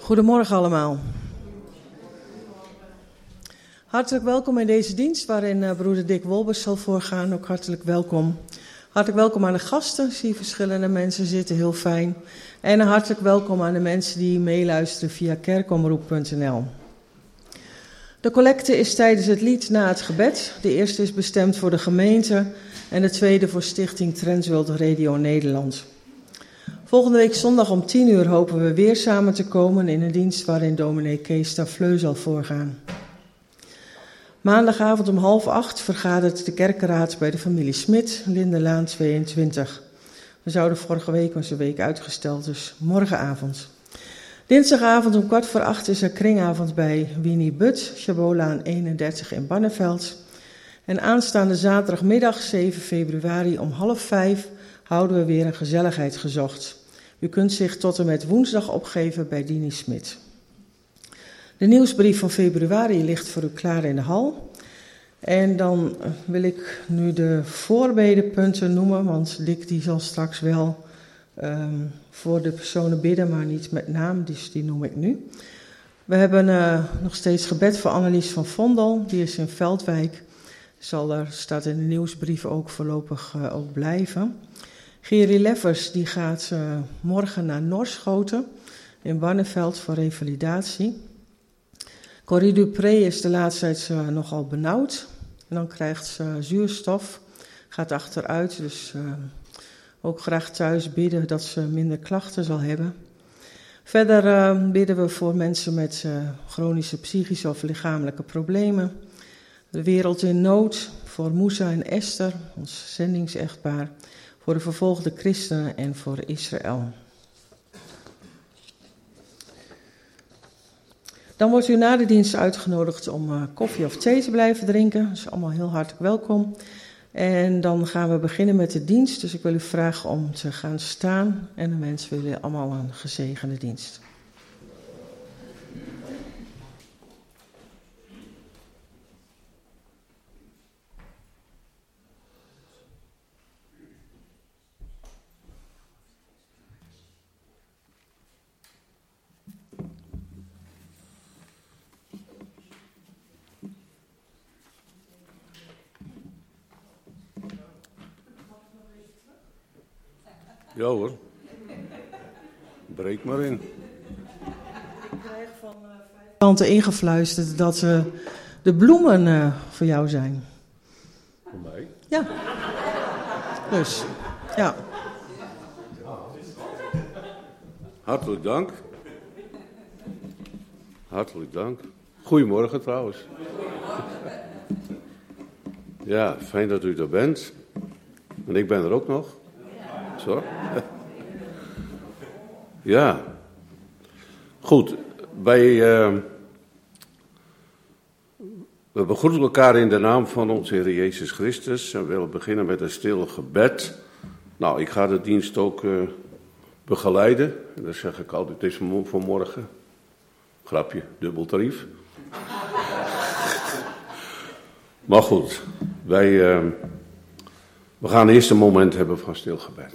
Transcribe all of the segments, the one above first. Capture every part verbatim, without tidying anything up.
Goedemorgen allemaal. Hartelijk welkom in deze dienst waarin uh, broeder Dick Wolbers zal voorgaan. Ook hartelijk welkom. Hartelijk welkom aan de gasten. Ik zie verschillende mensen zitten, heel fijn. En een hartelijk welkom aan de mensen die meeluisteren via kerkomroep punt n l. De collecte is tijdens het lied na het gebed. De eerste is bestemd voor de gemeente en de tweede voor Stichting Transworld Radio Nederland. Volgende week zondag om tien uur hopen we weer samen te komen in een dienst waarin dominee Kees Tafleu zal voorgaan. Maandagavond om half acht vergadert de kerkenraad bij de familie Smit, Lindenlaan tweeëntwintig. We zouden vorige week onze week uitgesteld, dus morgenavond. Dinsdagavond om kwart voor acht is er kringavond bij Winnie But, Chabolaan eenendertig in Barneveld. En aanstaande zaterdagmiddag zeven februari om half vijf houden we weer een gezelligheid gezocht. U kunt zich tot en met woensdag opgeven bij Dini Smit. De nieuwsbrief van februari ligt voor u klaar in de hal. En dan wil ik nu de voorbedenpunten noemen, want Dick die zal straks wel um, voor de personen bidden, maar niet met naam, dus die noem ik nu. We hebben uh, nog steeds gebed voor Annelies van Vondel, die is in Veldwijk. Zal er, staat in de nieuwsbrief ook voorlopig uh, ook blijven. Geri Leffers die gaat uh, morgen naar Norschoten in Barneveld voor revalidatie. Corrie Dupré is de laatste tijd uh, nogal benauwd. En dan krijgt ze uh, zuurstof, gaat achteruit. Dus uh, ook graag thuis bidden dat ze minder klachten zal hebben. Verder uh, bidden we voor mensen met uh, chronische psychische of lichamelijke problemen. De wereld in nood, voor Moussa en Esther, ons zendingsechtpaar. Voor de vervolgde christenen en voor Israël. Dan wordt u na de dienst uitgenodigd om uh, koffie of thee te blijven drinken. Dat is allemaal heel hartelijk welkom. En dan gaan we beginnen met de dienst. Dus ik wil u vragen om te gaan staan. En de mensen willen allemaal een gezegende dienst. Ja hoor, breek maar in. Ik krijg van uh, vijf kanten ingefluisterd dat uh, de bloemen uh, voor jou zijn. Voor mij? Ja. Dus, ja. Hartelijk dank. Hartelijk dank. Goedemorgen trouwens. Ja, fijn dat u er bent. En ik ben er ook nog. Zo. Ja. Goed, wij uh, we begroeten elkaar in de naam van onze Heer Jezus Christus en we willen beginnen met een stil gebed. Nou, ik ga de dienst ook uh, begeleiden. En dat zeg ik altijd, het is voor morgen. Grapje, dubbel tarief. Maar goed, wij... Uh, We gaan eerst een moment hebben van stil gebed.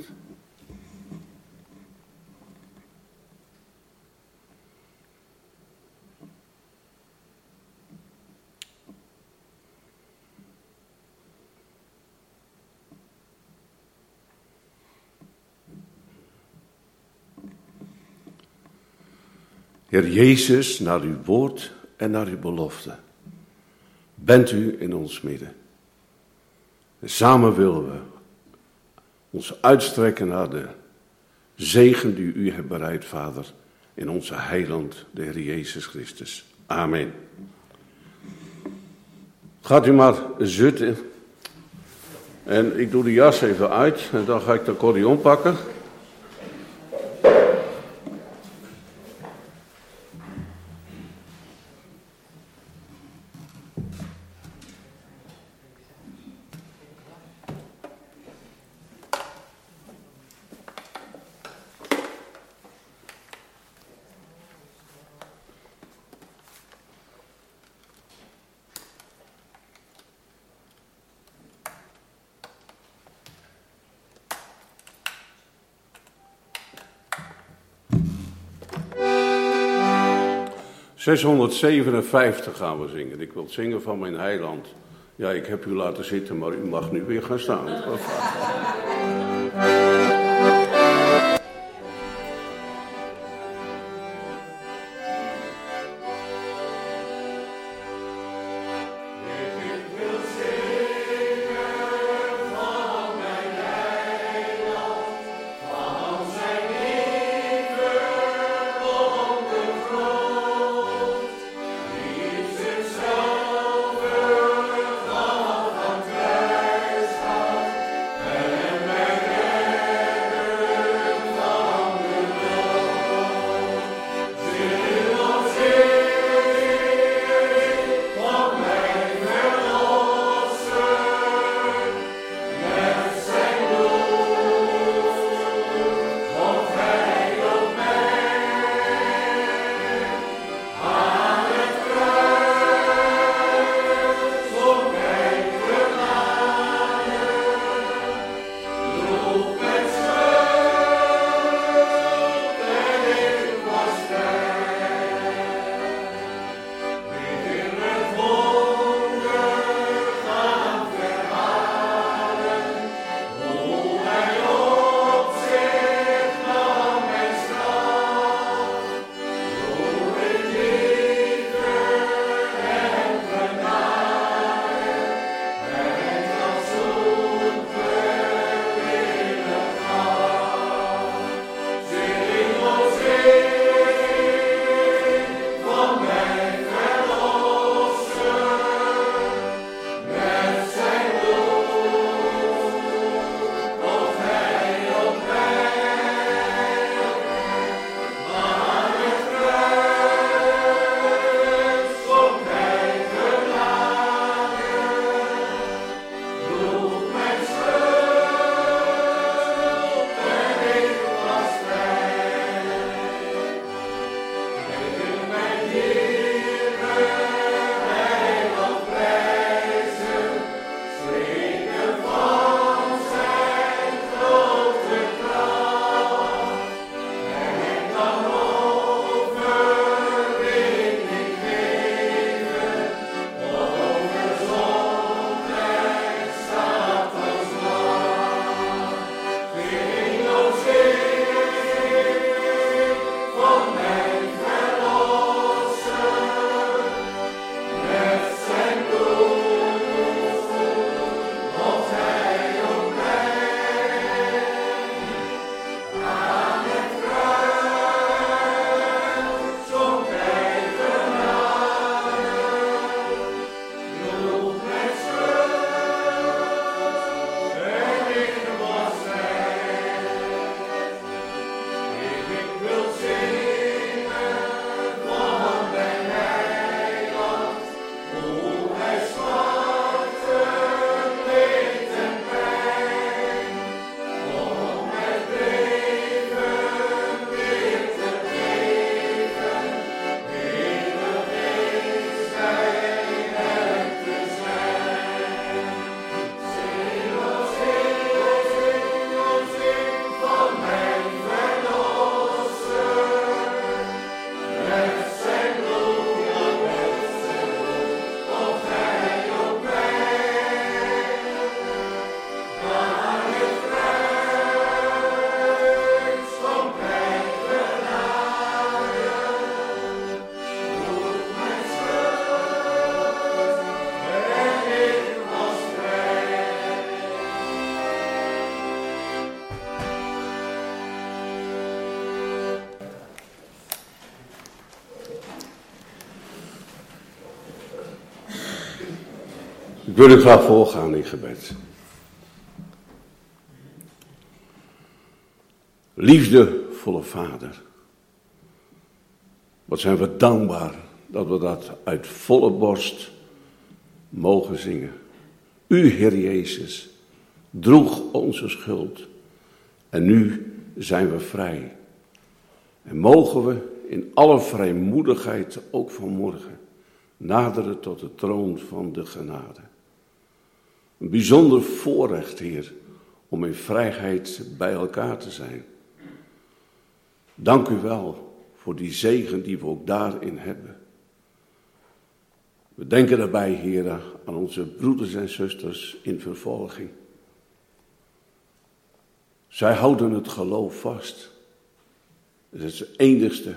Heer Jezus, naar uw woord en naar uw belofte, bent u in ons midden. En samen willen we ons uitstrekken naar de zegen die u hebt bereid, Vader, in onze heiland, de Heer Jezus Christus. Amen. Gaat u maar zitten. En ik doe de jas even uit en dan ga ik de accordeon pakken. zeshonderdzevenenvijftig gaan we zingen. Ik wil zingen van mijn heiland. Ja, ik heb u laten zitten, maar u mag nu weer gaan staan. Ik wil u graag voorgaan in gebed. Liefdevolle Vader, wat zijn we dankbaar dat we dat uit volle borst mogen zingen. U, Heer Jezus, droeg onze schuld en nu zijn we vrij. En mogen we in alle vrijmoedigheid ook vanmorgen naderen tot de troon van de genade. Een bijzonder voorrecht, Heer, om in vrijheid bij elkaar te zijn. Dank u wel voor die zegen die we ook daarin hebben. We denken daarbij, Heer, aan onze broeders en zusters in vervolging. Zij houden het geloof vast. Het is het enigste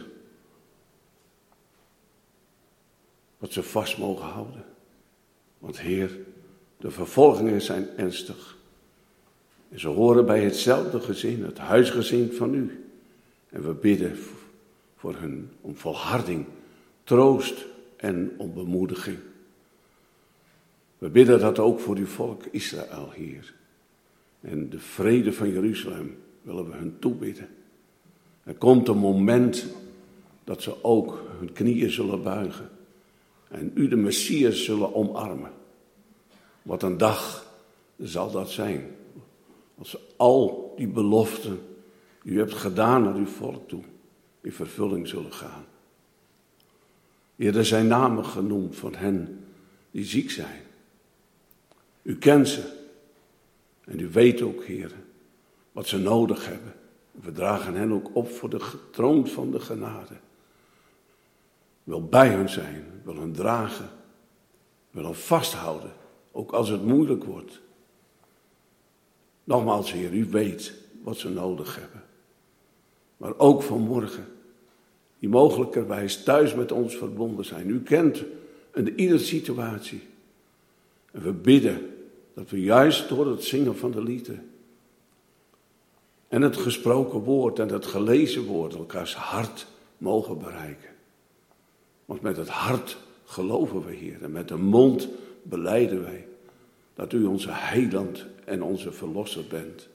wat ze vast mogen houden. Want Heer, de vervolgingen zijn ernstig. En ze horen bij hetzelfde gezin, het huisgezin van u. En we bidden voor hun om volharding, troost en om bemoediging. We bidden dat ook voor uw volk Israël, Heer. En de vrede van Jeruzalem willen we hun toebidden. Er komt een moment dat ze ook hun knieën zullen buigen. En u de Messias zullen omarmen. Wat een dag zal dat zijn. Als al die beloften die u hebt gedaan naar uw volk toe in vervulling zullen gaan. Heer, er zijn namen genoemd van hen die ziek zijn. U kent ze. En u weet ook, Heer, wat ze nodig hebben. We dragen hen ook op voor de troon van de genade. Wil bij hen zijn, wil hen dragen, wil hen vasthouden, ook als het moeilijk wordt. Nogmaals, Heer, u weet wat ze nodig hebben. Maar ook vanmorgen, die mogelijkerwijs thuis met ons verbonden zijn. U kent een iedere situatie. En we bidden dat we juist door het zingen van de liederen en het gesproken woord en het gelezen woord elkaars hart mogen bereiken. Want met het hart geloven we, Heer, en met de mond belijden wij dat u onze heiland en onze verlosser bent.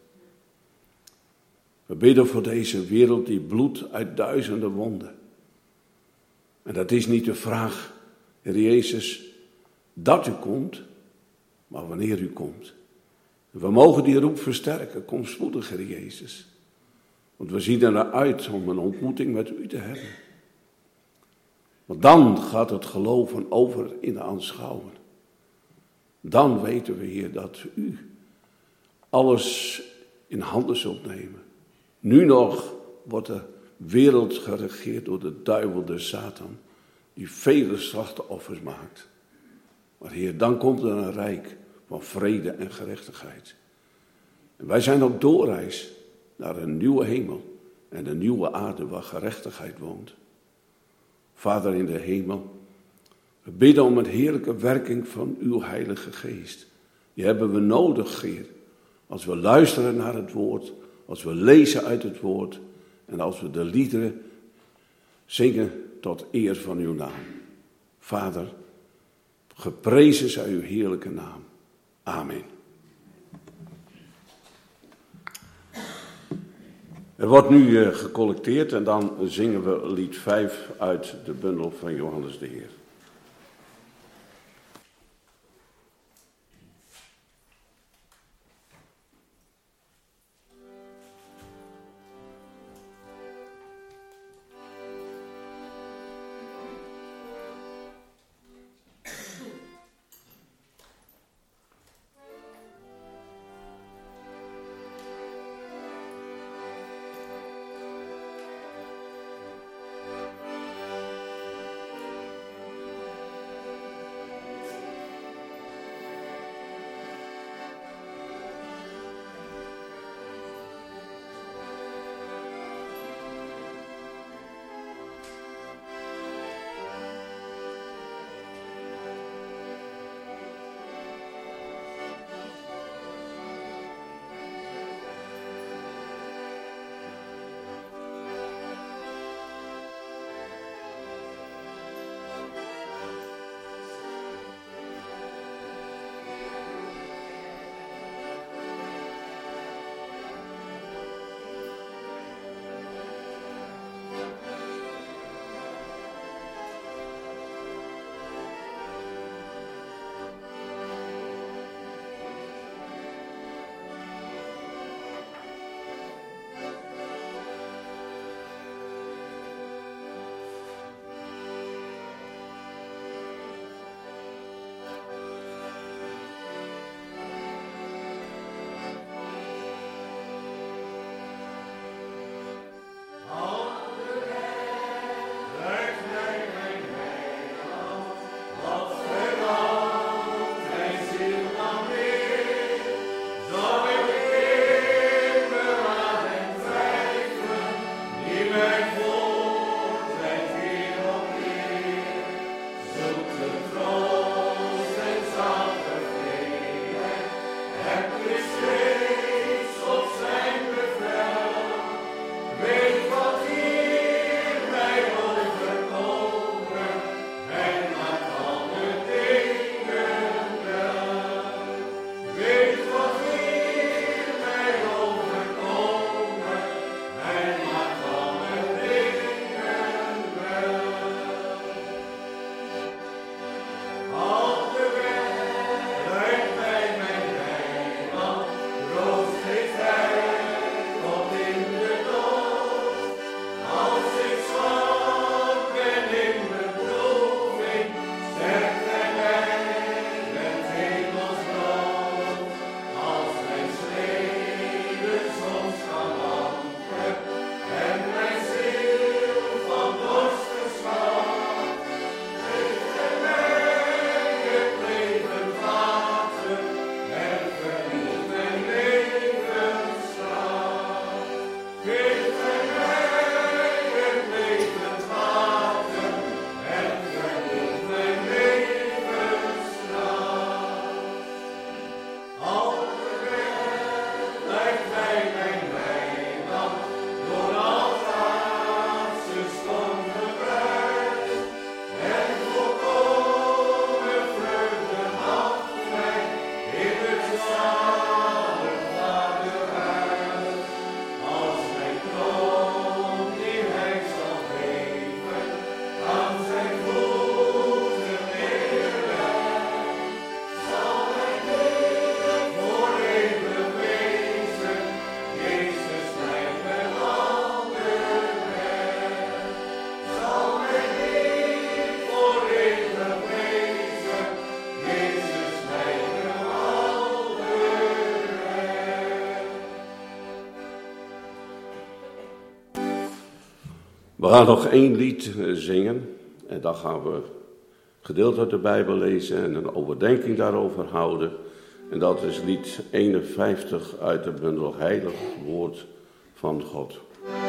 We bidden voor deze wereld die bloedt uit duizenden wonden. En dat is niet de vraag, Heer Jezus, dat u komt, maar wanneer u komt. We mogen die roep versterken, kom spoedig, Heer Jezus. Want we zien er naar uit om een ontmoeting met u te hebben. Want dan gaat het geloven over in de aanschouwen. Dan weten we, Heer, dat u alles in handen zult nemen. Nu nog wordt de wereld geregeerd door de duivel, de Satan, die vele slachtoffers maakt. Maar Heer, dan komt er een rijk van vrede en gerechtigheid. En wij zijn op doorreis naar een nieuwe hemel en een nieuwe aarde waar gerechtigheid woont. Vader in de hemel, we bidden om een heerlijke werking van uw Heilige Geest. Die hebben we nodig, Heer, als we luisteren naar het woord, als we lezen uit het woord en als we de liederen zingen tot eer van uw naam. Vader, geprezen zij uw heerlijke naam. Amen. Er wordt nu uh, gecollecteerd en dan zingen we lied vijf uit de bundel van Johannes de Heer. We gaan nog één lied zingen en dan gaan we gedeelte uit de Bijbel lezen en een overdenking daarover houden. En dat is lied eenenvijftig uit de bundel Heilig Woord van God.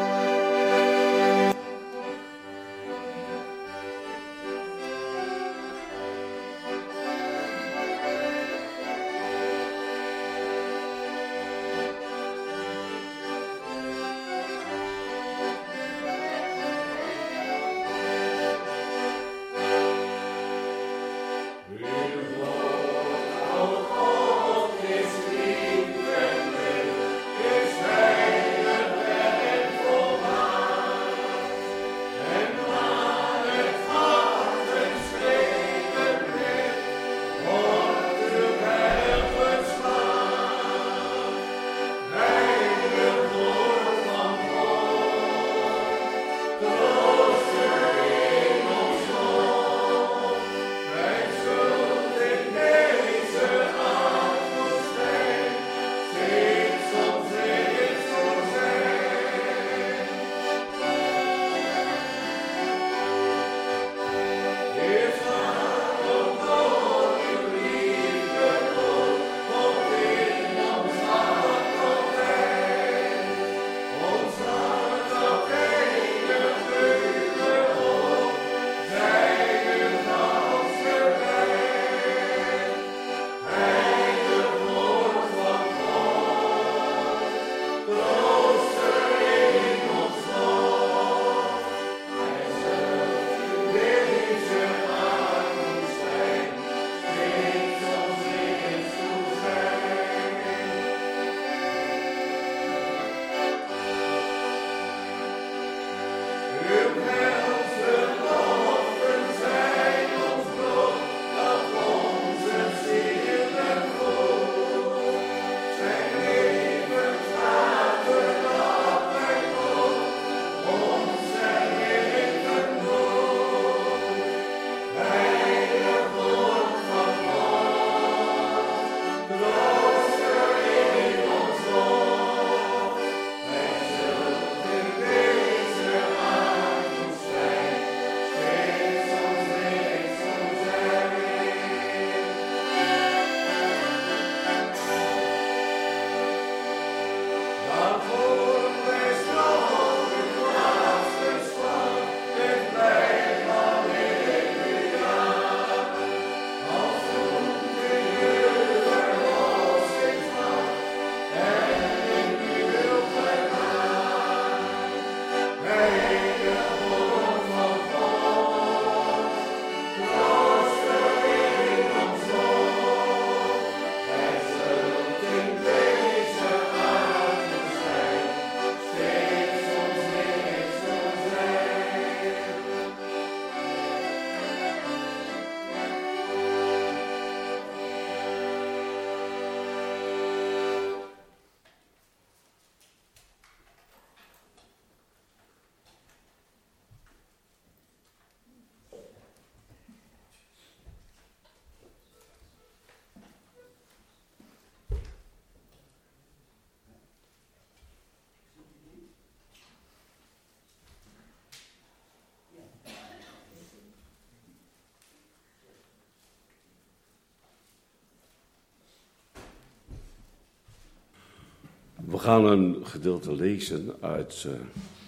We gaan een gedeelte lezen uit uh,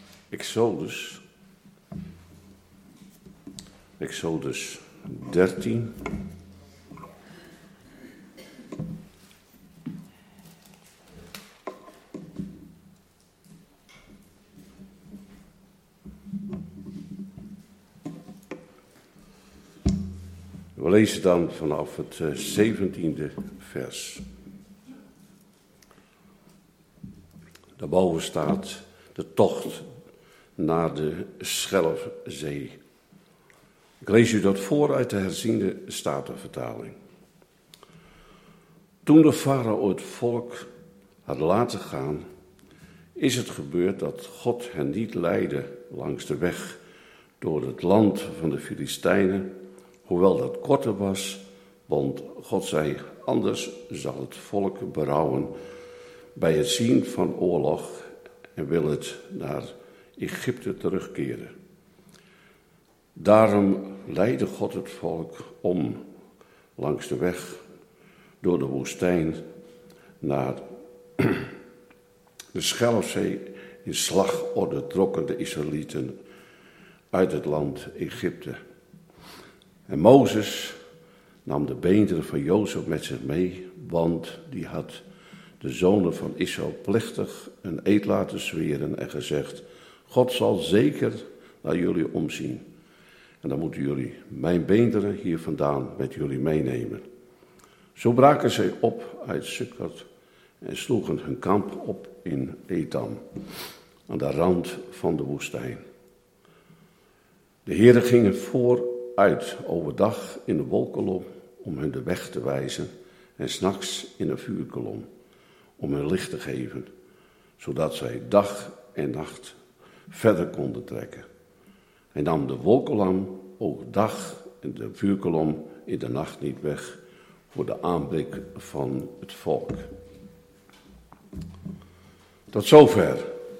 Exodus. Exodus dertien. We lezen dan vanaf het uh, zeventiende vers. Daarboven staat de tocht naar de Schelfzee. Ik lees u dat voor uit de herziende Statenvertaling. Toen de farao het volk had laten gaan, is het gebeurd dat God hen niet leidde langs de weg door het land van de Filistijnen, hoewel dat korter was, want God zei, anders zal het volk berouwen bij het zien van oorlog en wil het naar Egypte terugkeerden. Daarom leidde God het volk om langs de weg door de woestijn naar de Schelfzee. In slagorde trokken de Israëlieten uit het land Egypte. En Mozes nam de beenderen van Jozef met zich mee, want die had de zonen van Israël plechtig een eed laten zweren en gezegd: God zal zeker naar jullie omzien. En dan moeten jullie mijn beenderen hier vandaan met jullie meenemen. Zo braken zij op uit Sukkot en sloegen hun kamp op in Etam, aan de rand van de woestijn. De Heere ging vooruit overdag in de wolkolom om hun de weg te wijzen en 's nachts in een vuurkolom om hun licht te geven, zodat zij dag en nacht verder konden trekken. Hij nam de wolkolom overdag en de vuurkolom in de nacht niet weg voor de aanblik van het volk. Tot zover.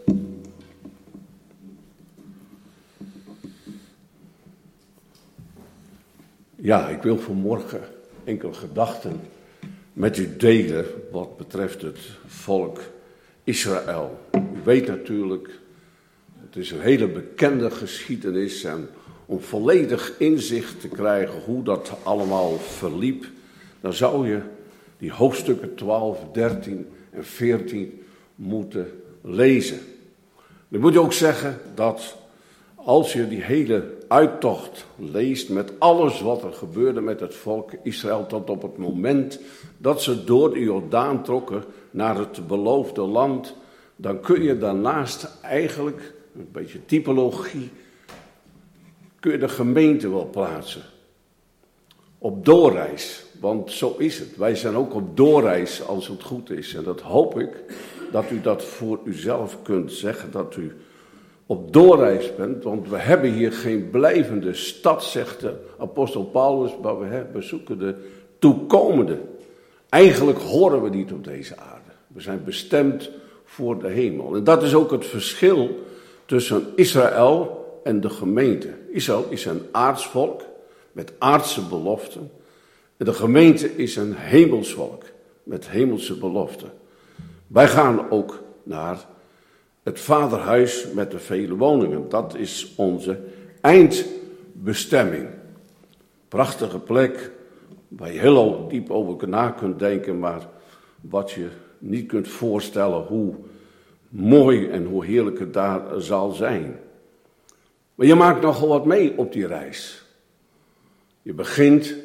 Ja, ik wil vanmorgen enkele gedachten met u delen wat betreft het volk Israël. U weet natuurlijk, het is een hele bekende geschiedenis en om volledig inzicht te krijgen hoe dat allemaal verliep, dan zou je die hoofdstukken twaalf, dertien en veertien moeten lezen. Dan moet je ook zeggen dat als je die hele uittocht leest met alles wat er gebeurde met het volk Israël tot op het moment dat ze door de Jordaan trokken naar het beloofde land, dan kun je daarnaast eigenlijk, een beetje typologie, kun je de gemeente wel plaatsen. Op doorreis, want zo is het. Wij zijn ook op doorreis als het goed is. En dat hoop ik dat u dat voor uzelf kunt zeggen, dat u op doorreis bent, want we hebben hier geen blijvende stad, zegt de apostel Paulus, maar we bezoeken de toekomende. Eigenlijk horen we niet op deze aarde. We zijn bestemd voor de hemel. En dat is ook het verschil tussen Israël en de gemeente. Israël is een aards volk met aardse beloften. En de gemeente is een hemels volk met hemelse beloften. Wij gaan ook naar het vaderhuis met de vele woningen. Dat is onze eindbestemming. Prachtige plek waar je heel diep over na kunt denken, maar wat je niet kunt voorstellen hoe mooi en hoe heerlijk het daar zal zijn. Maar je maakt nogal wat mee op die reis. Je begint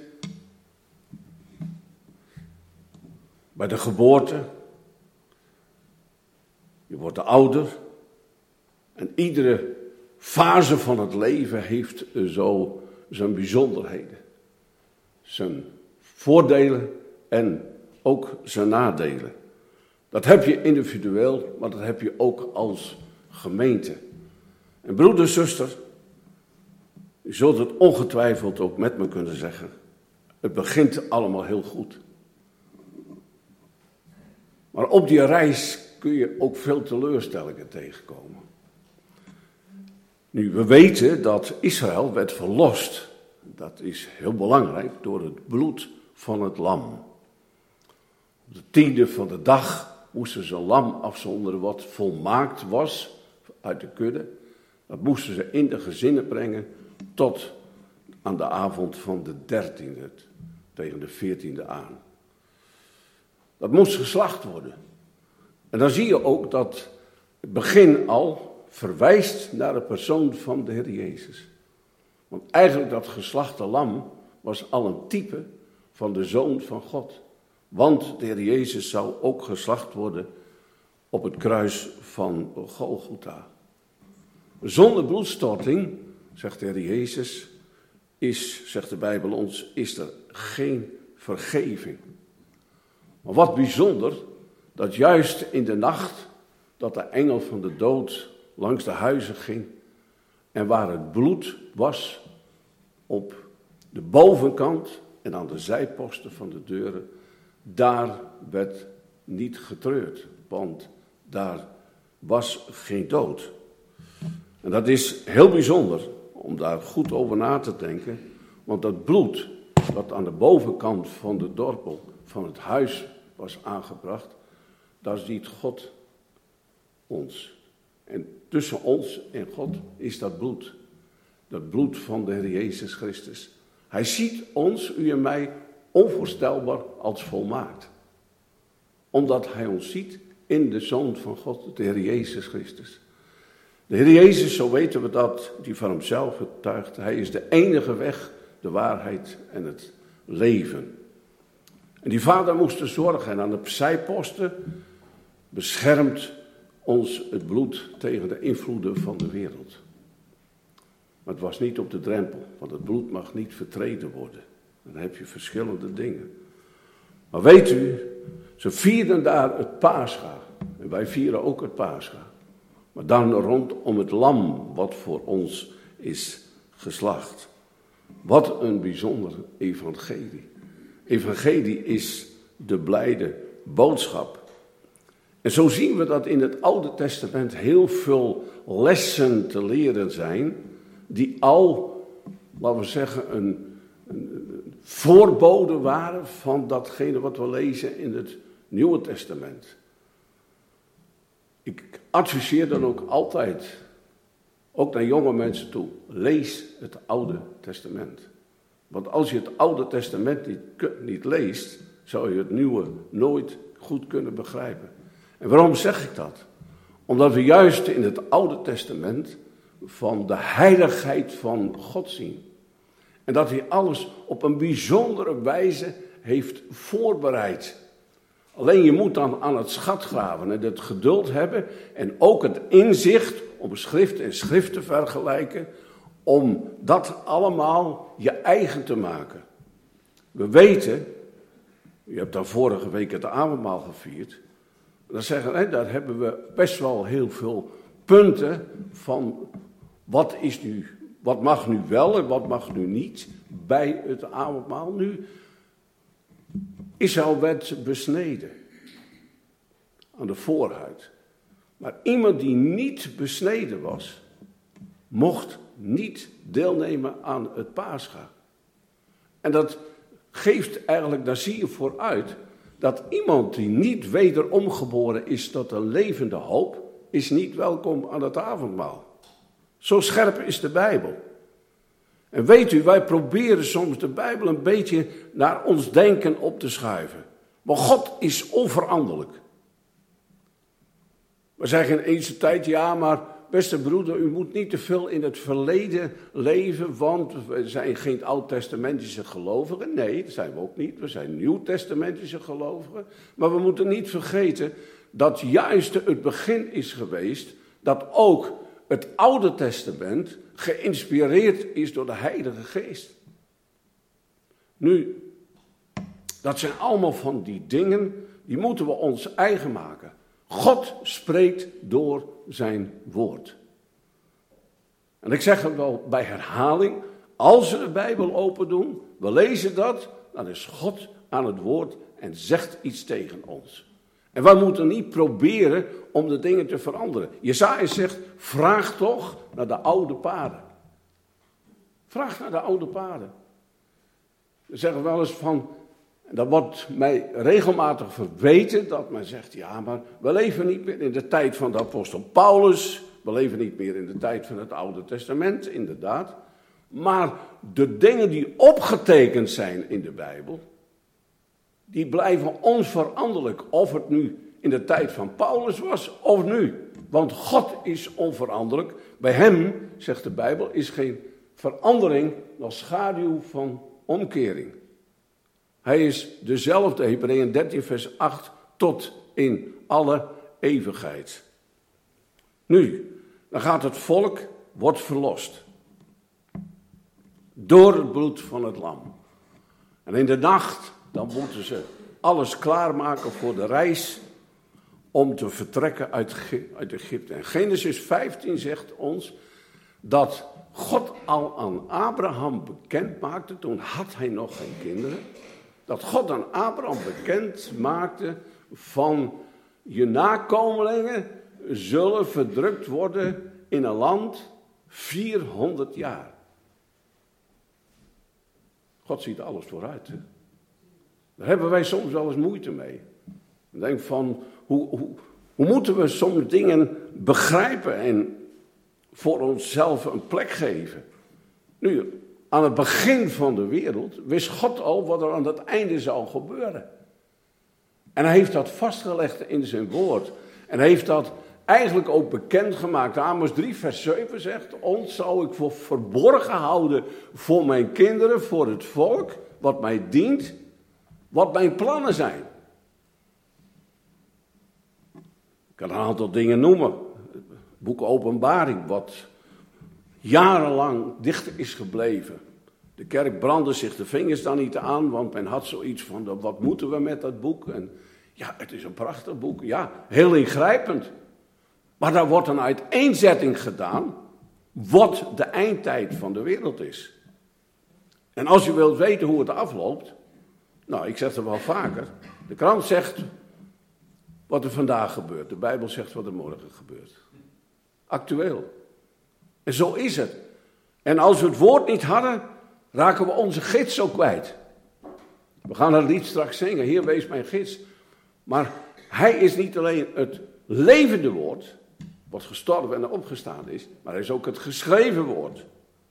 bij de geboorte. Je wordt ouder. En iedere fase van het leven heeft zo zijn bijzonderheden. Zijn voordelen en ook zijn nadelen. Dat heb je individueel, maar dat heb je ook als gemeente. En broeder, zuster, u zult het ongetwijfeld ook met me kunnen zeggen. Het begint allemaal heel goed. Maar op die reis kun je ook veel teleurstellingen tegenkomen. Nu, we weten dat Israël werd verlost. Dat is heel belangrijk door het bloed van het lam. Op de tiende van de dag moesten ze een lam afzonderen wat volmaakt was uit de kudde. Dat moesten ze in de gezinnen brengen tot aan de avond van de dertiende, tegen de veertiende aan. Dat moest geslacht worden. En dan zie je ook dat het begin al verwijst naar de persoon van de Heer Jezus. Want eigenlijk dat geslachte lam was al een type van de Zoon van God. Want de Heer Jezus zou ook geslacht worden op het kruis van Golgotha. Zonder bloedstorting, zegt de Heer Jezus, is, zegt de Bijbel ons, is er geen vergeving. Maar wat bijzonder, dat juist in de nacht dat de engel van de dood langs de huizen ging en waar het bloed was op de bovenkant en aan de zijposten van de deuren, daar werd niet getreurd, want daar was geen dood. En dat is heel bijzonder om daar goed over na te denken. Want dat bloed wat aan de bovenkant van de dorpel van het huis was aangebracht, daar ziet God ons. En tussen ons en God is dat bloed. Dat bloed van de Heer Jezus Christus. Hij ziet ons, u en mij, onvoorstelbaar als volmaakt. Omdat hij ons ziet in de Zoon van God, de Heer Jezus Christus. De Heer Jezus, zo weten we dat, die van hemzelf getuigt. Hij is de enige weg, de waarheid en het leven. En die vader moest er zorgen. En aan de zijposten beschermt ons het bloed tegen de invloeden van de wereld. Maar het was niet op de drempel, want het bloed mag niet vertreden worden. Dan heb je verschillende dingen. Maar weet u, ze vierden daar het Pascha. En wij vieren ook het Pascha. Maar dan rondom het lam wat voor ons is geslacht. Wat een bijzonder evangelie. Evangelie is de blijde boodschap. En zo zien we dat in het Oude Testament heel veel lessen te leren zijn, die al, laten we zeggen, een, een voorbode waren van datgene wat we lezen in het Nieuwe Testament. Ik adviseer dan ook altijd, ook naar jonge mensen toe, lees het Oude Testament. Want als je het Oude Testament niet, niet leest, zou je het Nieuwe nooit goed kunnen begrijpen. En waarom zeg ik dat? Omdat we juist in het Oude Testament van de heiligheid van God zien. En dat hij alles op een bijzondere wijze heeft voorbereid. Alleen je moet dan aan het schat graven en het geduld hebben en ook het inzicht om schrift en schrift te vergelijken, om dat allemaal je eigen te maken. We weten, je hebt daar vorige week het avondmaal gevierd, dan zeggen we, daar hebben we best wel heel veel punten van wat is nu, wat mag nu wel en wat mag nu niet bij het avondmaal. Nu, Israël werd besneden aan de voorhuid. Maar iemand die niet besneden was, mocht niet deelnemen aan het Pascha. En dat geeft eigenlijk, daar zie je vooruit, dat iemand die niet wederom geboren is tot een levende hoop, is niet welkom aan het avondmaal. Zo scherp is de Bijbel. En weet u, wij proberen soms de Bijbel een beetje naar ons denken op te schuiven. Maar God is onveranderlijk. We zeggen in deze tijd, ja, maar beste broeder, u moet niet te veel in het verleden leven, want we zijn geen oud-testamentische gelovigen. Nee, dat zijn we ook niet. We zijn nieuw-testamentische gelovigen. Maar we moeten niet vergeten dat juist het begin is geweest dat ook het Oude Testament geïnspireerd is door de Heilige Geest. Nu, dat zijn allemaal van die dingen, die moeten we ons eigen maken. God spreekt door zijn woord. En ik zeg het wel bij herhaling, als we de Bijbel open doen, we lezen dat, dan is God aan het woord en zegt iets tegen ons. En wij moeten niet proberen om de dingen te veranderen. Jesaja zegt, vraag toch naar de oude paden. Vraag naar de oude paden. We zeggen wel eens van, dat wordt mij regelmatig verweten, dat men zegt, ja, maar we leven niet meer in de tijd van de apostel Paulus. We leven niet meer in de tijd van het Oude Testament, inderdaad. Maar de dingen die opgetekend zijn in de Bijbel, die blijven onveranderlijk, of het nu in de tijd van Paulus was of nu. Want God is onveranderlijk. Bij hem, zegt de Bijbel, is geen verandering, nog schaduw van omkering. Hij is dezelfde, Hebreeën dertien vers acht, tot in alle eeuwigheid. Nu, dan gaat het volk, wordt verlost. Door het bloed van het lam. En in de nacht, dan moeten ze alles klaarmaken voor de reis om te vertrekken uit, uit Egypte. En Genesis vijftien zegt ons dat God al aan Abraham bekend maakte, toen had hij nog geen kinderen, dat God aan Abraham bekend maakte van je nakomelingen zullen verdrukt worden in een land vierhonderd jaar. God ziet alles vooruit. Hè? Daar hebben wij soms wel eens moeite mee. Ik denk van, hoe, hoe, hoe moeten we soms dingen begrijpen en voor onszelf een plek geven? Nu, aan het begin van de wereld wist God al wat er aan het einde zou gebeuren. En hij heeft dat vastgelegd in zijn woord. En hij heeft dat eigenlijk ook bekendgemaakt. Amos drie vers zeven zegt, ons zou ik voor verborgen houden voor mijn kinderen, voor het volk, wat mij dient, wat mijn plannen zijn. Ik kan een aantal dingen noemen. Het boek Openbaring, wat jarenlang dicht is gebleven. De kerk brandde zich de vingers dan niet aan, want men had zoiets van, wat moeten we met dat boek? En ja, het is een prachtig boek, ja, heel ingrijpend. Maar daar wordt een uiteenzetting gedaan, wat de eindtijd van de wereld is. En als je wilt weten hoe het afloopt, nou, ik zeg het wel vaker, de krant zegt wat er vandaag gebeurt, de Bijbel zegt wat er morgen gebeurt. Actueel. En zo is het. En als we het woord niet hadden, raken we onze gids ook kwijt. We gaan het lied straks zingen, Heer wees mijn gids. Maar hij is niet alleen het levende woord, wat gestorven en opgestaan is, maar hij is ook het geschreven woord.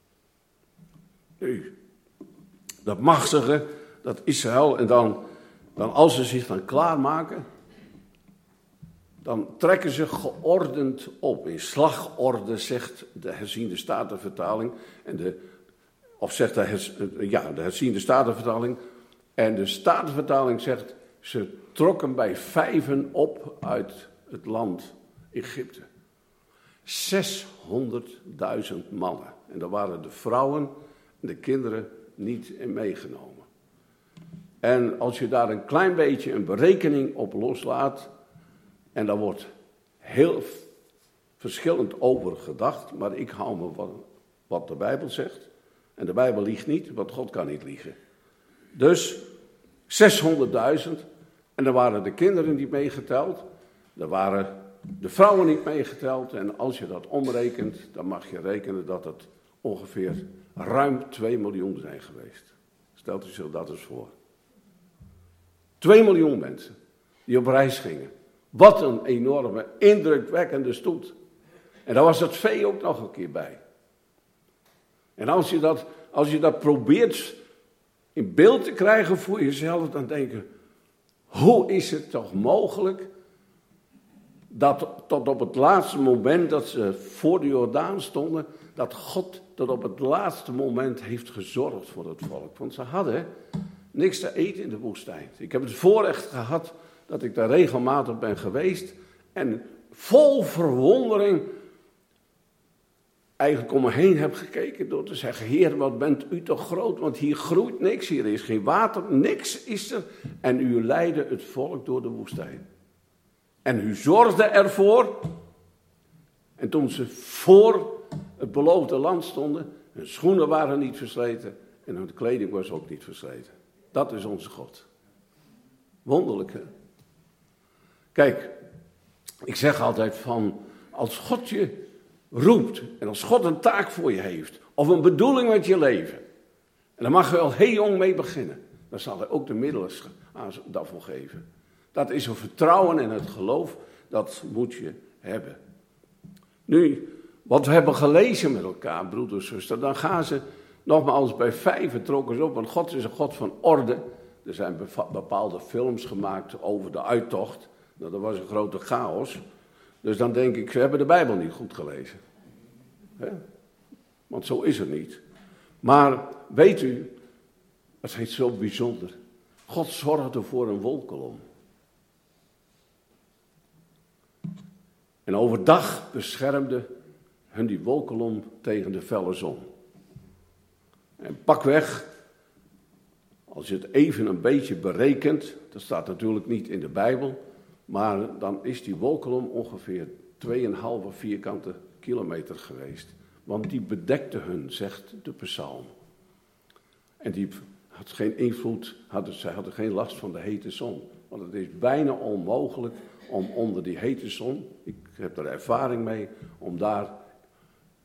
Nu, dat machtige, dat Israël, en dan, dan als ze zich dan klaarmaken, dan trekken ze geordend op. In slagorde zegt de herziende statenvertaling, en de, of zegt de, hers, ja, de herziende statenvertaling, en de statenvertaling zegt, ze trokken bij vijven op uit het land Egypte. zeshonderdduizend mannen. En daar waren de vrouwen en de kinderen niet in meegenomen. En als je daar een klein beetje een berekening op loslaat, en daar wordt heel verschillend over gedacht, maar ik hou me wat, wat de Bijbel zegt. En de Bijbel liegt niet, want God kan niet liegen. Dus zeshonderdduizend, en dan waren de kinderen niet meegeteld, er waren de vrouwen niet meegeteld. En als je dat omrekent, dan mag je rekenen dat het ongeveer ruim twee miljoen zijn geweest. Stelt u zich dat eens voor. twee miljoen mensen die op reis gingen. Wat een enorme, indrukwekkende stoet. En daar was het vee ook nog een keer bij. En als je dat, als je dat probeert in beeld te krijgen voor jezelf, dan denk je, hoe is het toch mogelijk dat tot op het laatste moment dat ze voor de Jordaan stonden, dat God tot op het laatste moment heeft gezorgd voor het volk. Want ze hadden niks te eten in de woestijn. Ik heb het voorrecht gehad dat ik daar regelmatig ben geweest en vol verwondering eigenlijk om me heen heb gekeken door te zeggen, Heer, wat bent u toch groot, want hier groeit niks, hier is geen water, niks is er. En u leidde het volk door de woestijn. En u zorgde ervoor, en toen ze voor het beloofde land stonden, hun schoenen waren niet versleten en hun kleding was ook niet versleten. Dat is onze God. Wonderlijk, hè? Kijk, ik zeg altijd van, als God je roept en als God een taak voor je heeft, of een bedoeling met je leven, en dan mag je al heel jong mee beginnen, dan zal hij ook de middelen daarvoor geven. Dat is een vertrouwen en het geloof, dat moet je hebben. Nu, wat we hebben gelezen met elkaar, broeders en zusters, dan gaan ze nogmaals bij vijven trokken ze op, want God is een God van orde. Er zijn bepaalde films gemaakt over de uittocht. Nou, dat was een grote chaos. Dus dan denk ik, ze hebben de Bijbel niet goed gelezen. He? Want zo is het niet. Maar weet u, het is zo bijzonder. God zorgde voor een wolkolom. En overdag beschermde hun die wolkolom tegen de felle zon. En pakweg, als je het even een beetje berekent, dat staat natuurlijk niet in de Bijbel, maar dan is die wolkolom ongeveer twee komma vijf vierkante kilometer geweest. Want die bedekte hun, zegt de psalm. En die had geen invloed, hadden, zij hadden geen last van de hete zon. Want het is bijna onmogelijk om onder die hete zon, ik heb er ervaring mee, om daar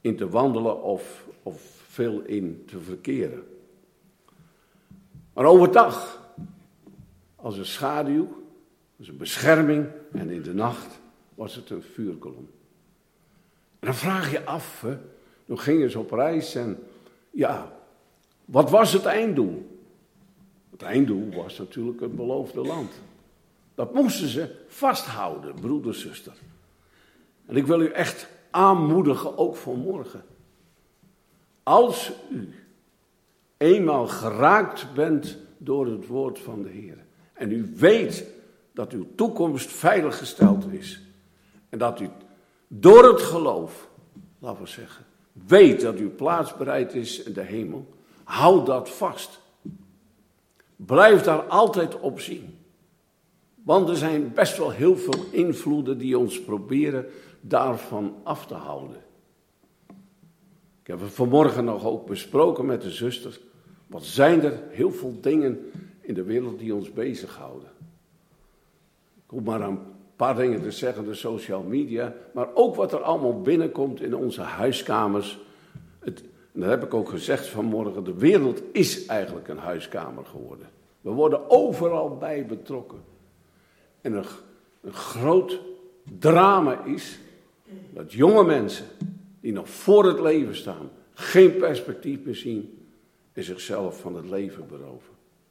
in te wandelen of, of veel in te verkeren. Maar overdag, als een schaduw, als een bescherming en in de nacht was het een vuurkolom. En dan vraag je af, hè, toen gingen ze op reis en ja, wat was het einddoel? Het einddoel was natuurlijk het beloofde land. Dat moesten ze vasthouden, broeder, zuster. En ik wil u echt aanmoedigen, ook vanmorgen. Als u eenmaal geraakt bent door het woord van de Heer. En u weet dat uw toekomst veilig gesteld is. En dat u door het geloof, laten we zeggen, weet dat uw plaats bereid is in de hemel. Houd dat vast. Blijf daar altijd op zien. Want er zijn best wel heel veel invloeden die ons proberen daarvan af te houden. Ik heb het vanmorgen nog ook besproken met de zusters. Wat zijn er heel veel dingen in de wereld die ons bezighouden. Ik hoef maar een paar dingen te zeggen, de social media. Maar ook wat er allemaal binnenkomt in onze huiskamers. Het, en dat heb ik ook gezegd vanmorgen. De wereld is eigenlijk een huiskamer geworden. We worden overal bij betrokken. En een, een groot drama is dat jonge mensen die nog voor het leven staan, geen perspectief meer zien en zichzelf van het leven beroven.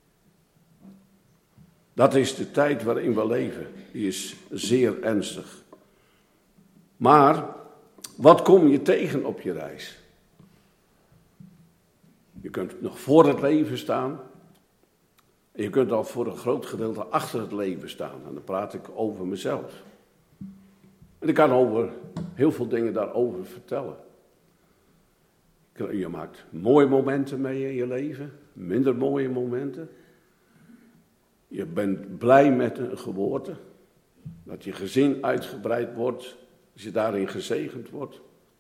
Dat is de tijd waarin we leven. Die is zeer ernstig. Maar wat kom je tegen op je reis? Je kunt nog voor het leven staan. En je kunt al voor een groot gedeelte achter het leven staan. En dan praat ik over mezelf. En ik kan over heel veel dingen daarover vertellen. Je maakt mooie momenten mee in je leven. Minder mooie momenten. Je bent blij met een geboorte. Dat je gezin uitgebreid wordt. Als je daarin gezegend wordt.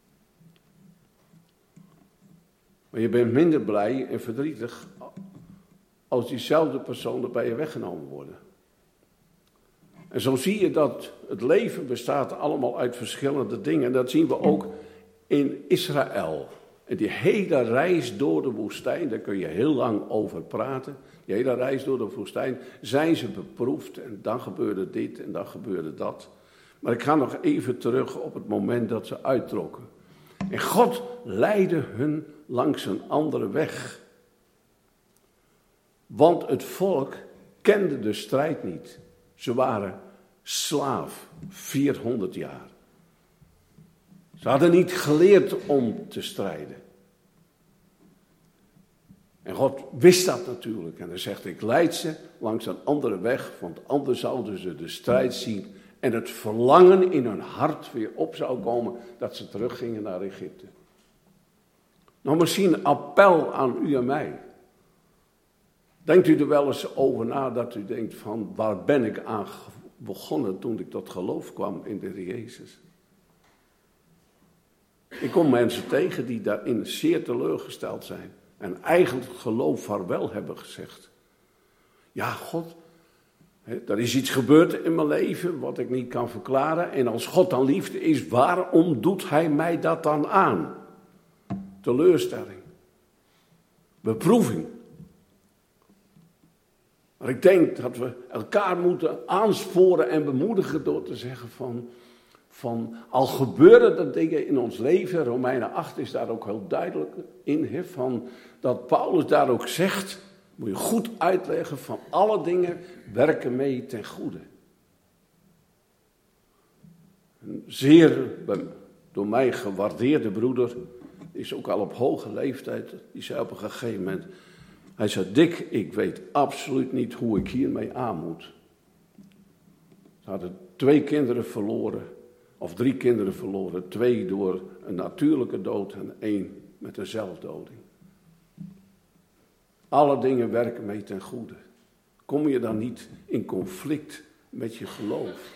Maar je bent minder blij en verdrietig als diezelfde personen bij je weggenomen worden. En zo zie je dat het leven bestaat allemaal uit verschillende dingen. En dat zien we ook in Israël. En die hele reis door de woestijn, daar kun je heel lang over praten. Die hele reis door de woestijn zijn ze beproefd. En dan gebeurde dit en dan gebeurde dat. Maar ik ga nog even terug op het moment dat ze uittrokken. En God leidde hun langs een andere weg. Want het volk kende de strijd niet. Ze waren slaaf, vierhonderd jaar. Ze hadden niet geleerd om te strijden. En God wist dat natuurlijk. En hij zegt, ik leid ze langs een andere weg, want anders zouden ze de strijd zien. En het verlangen in hun hart weer op zou komen dat ze teruggingen naar Egypte. Nou, misschien een appel aan u en mij. Denkt u er wel eens over na dat u denkt van, waar ben ik aan begonnen toen ik tot geloof kwam in de Heer Jezus? Ik kom mensen tegen die daarin zeer teleurgesteld zijn. En eigenlijk het geloof vaarwel hebben gezegd. Ja, God, hè, er is iets gebeurd in mijn leven wat ik niet kan verklaren. En als God dan liefde is, waarom doet hij mij dat dan aan? Teleurstelling. Beproeving. Maar ik denk dat we elkaar moeten aansporen en bemoedigen door te zeggen van, van al gebeuren er dingen in ons leven, Romeinen acht is daar ook heel duidelijk in, he, van, dat Paulus daar ook zegt, moet je goed uitleggen, van alle dingen werken mee ten goede. Een zeer door mij gewaardeerde broeder, is ook al op hoge leeftijd, die zei op een gegeven moment, hij zei, Dick, ik weet absoluut niet hoe ik hiermee aan moet. Ze hadden twee kinderen verloren, of drie kinderen verloren. Twee door een natuurlijke dood en één met een zelfdoding. Alle dingen werken mee ten goede. Kom je dan niet in conflict met je geloof?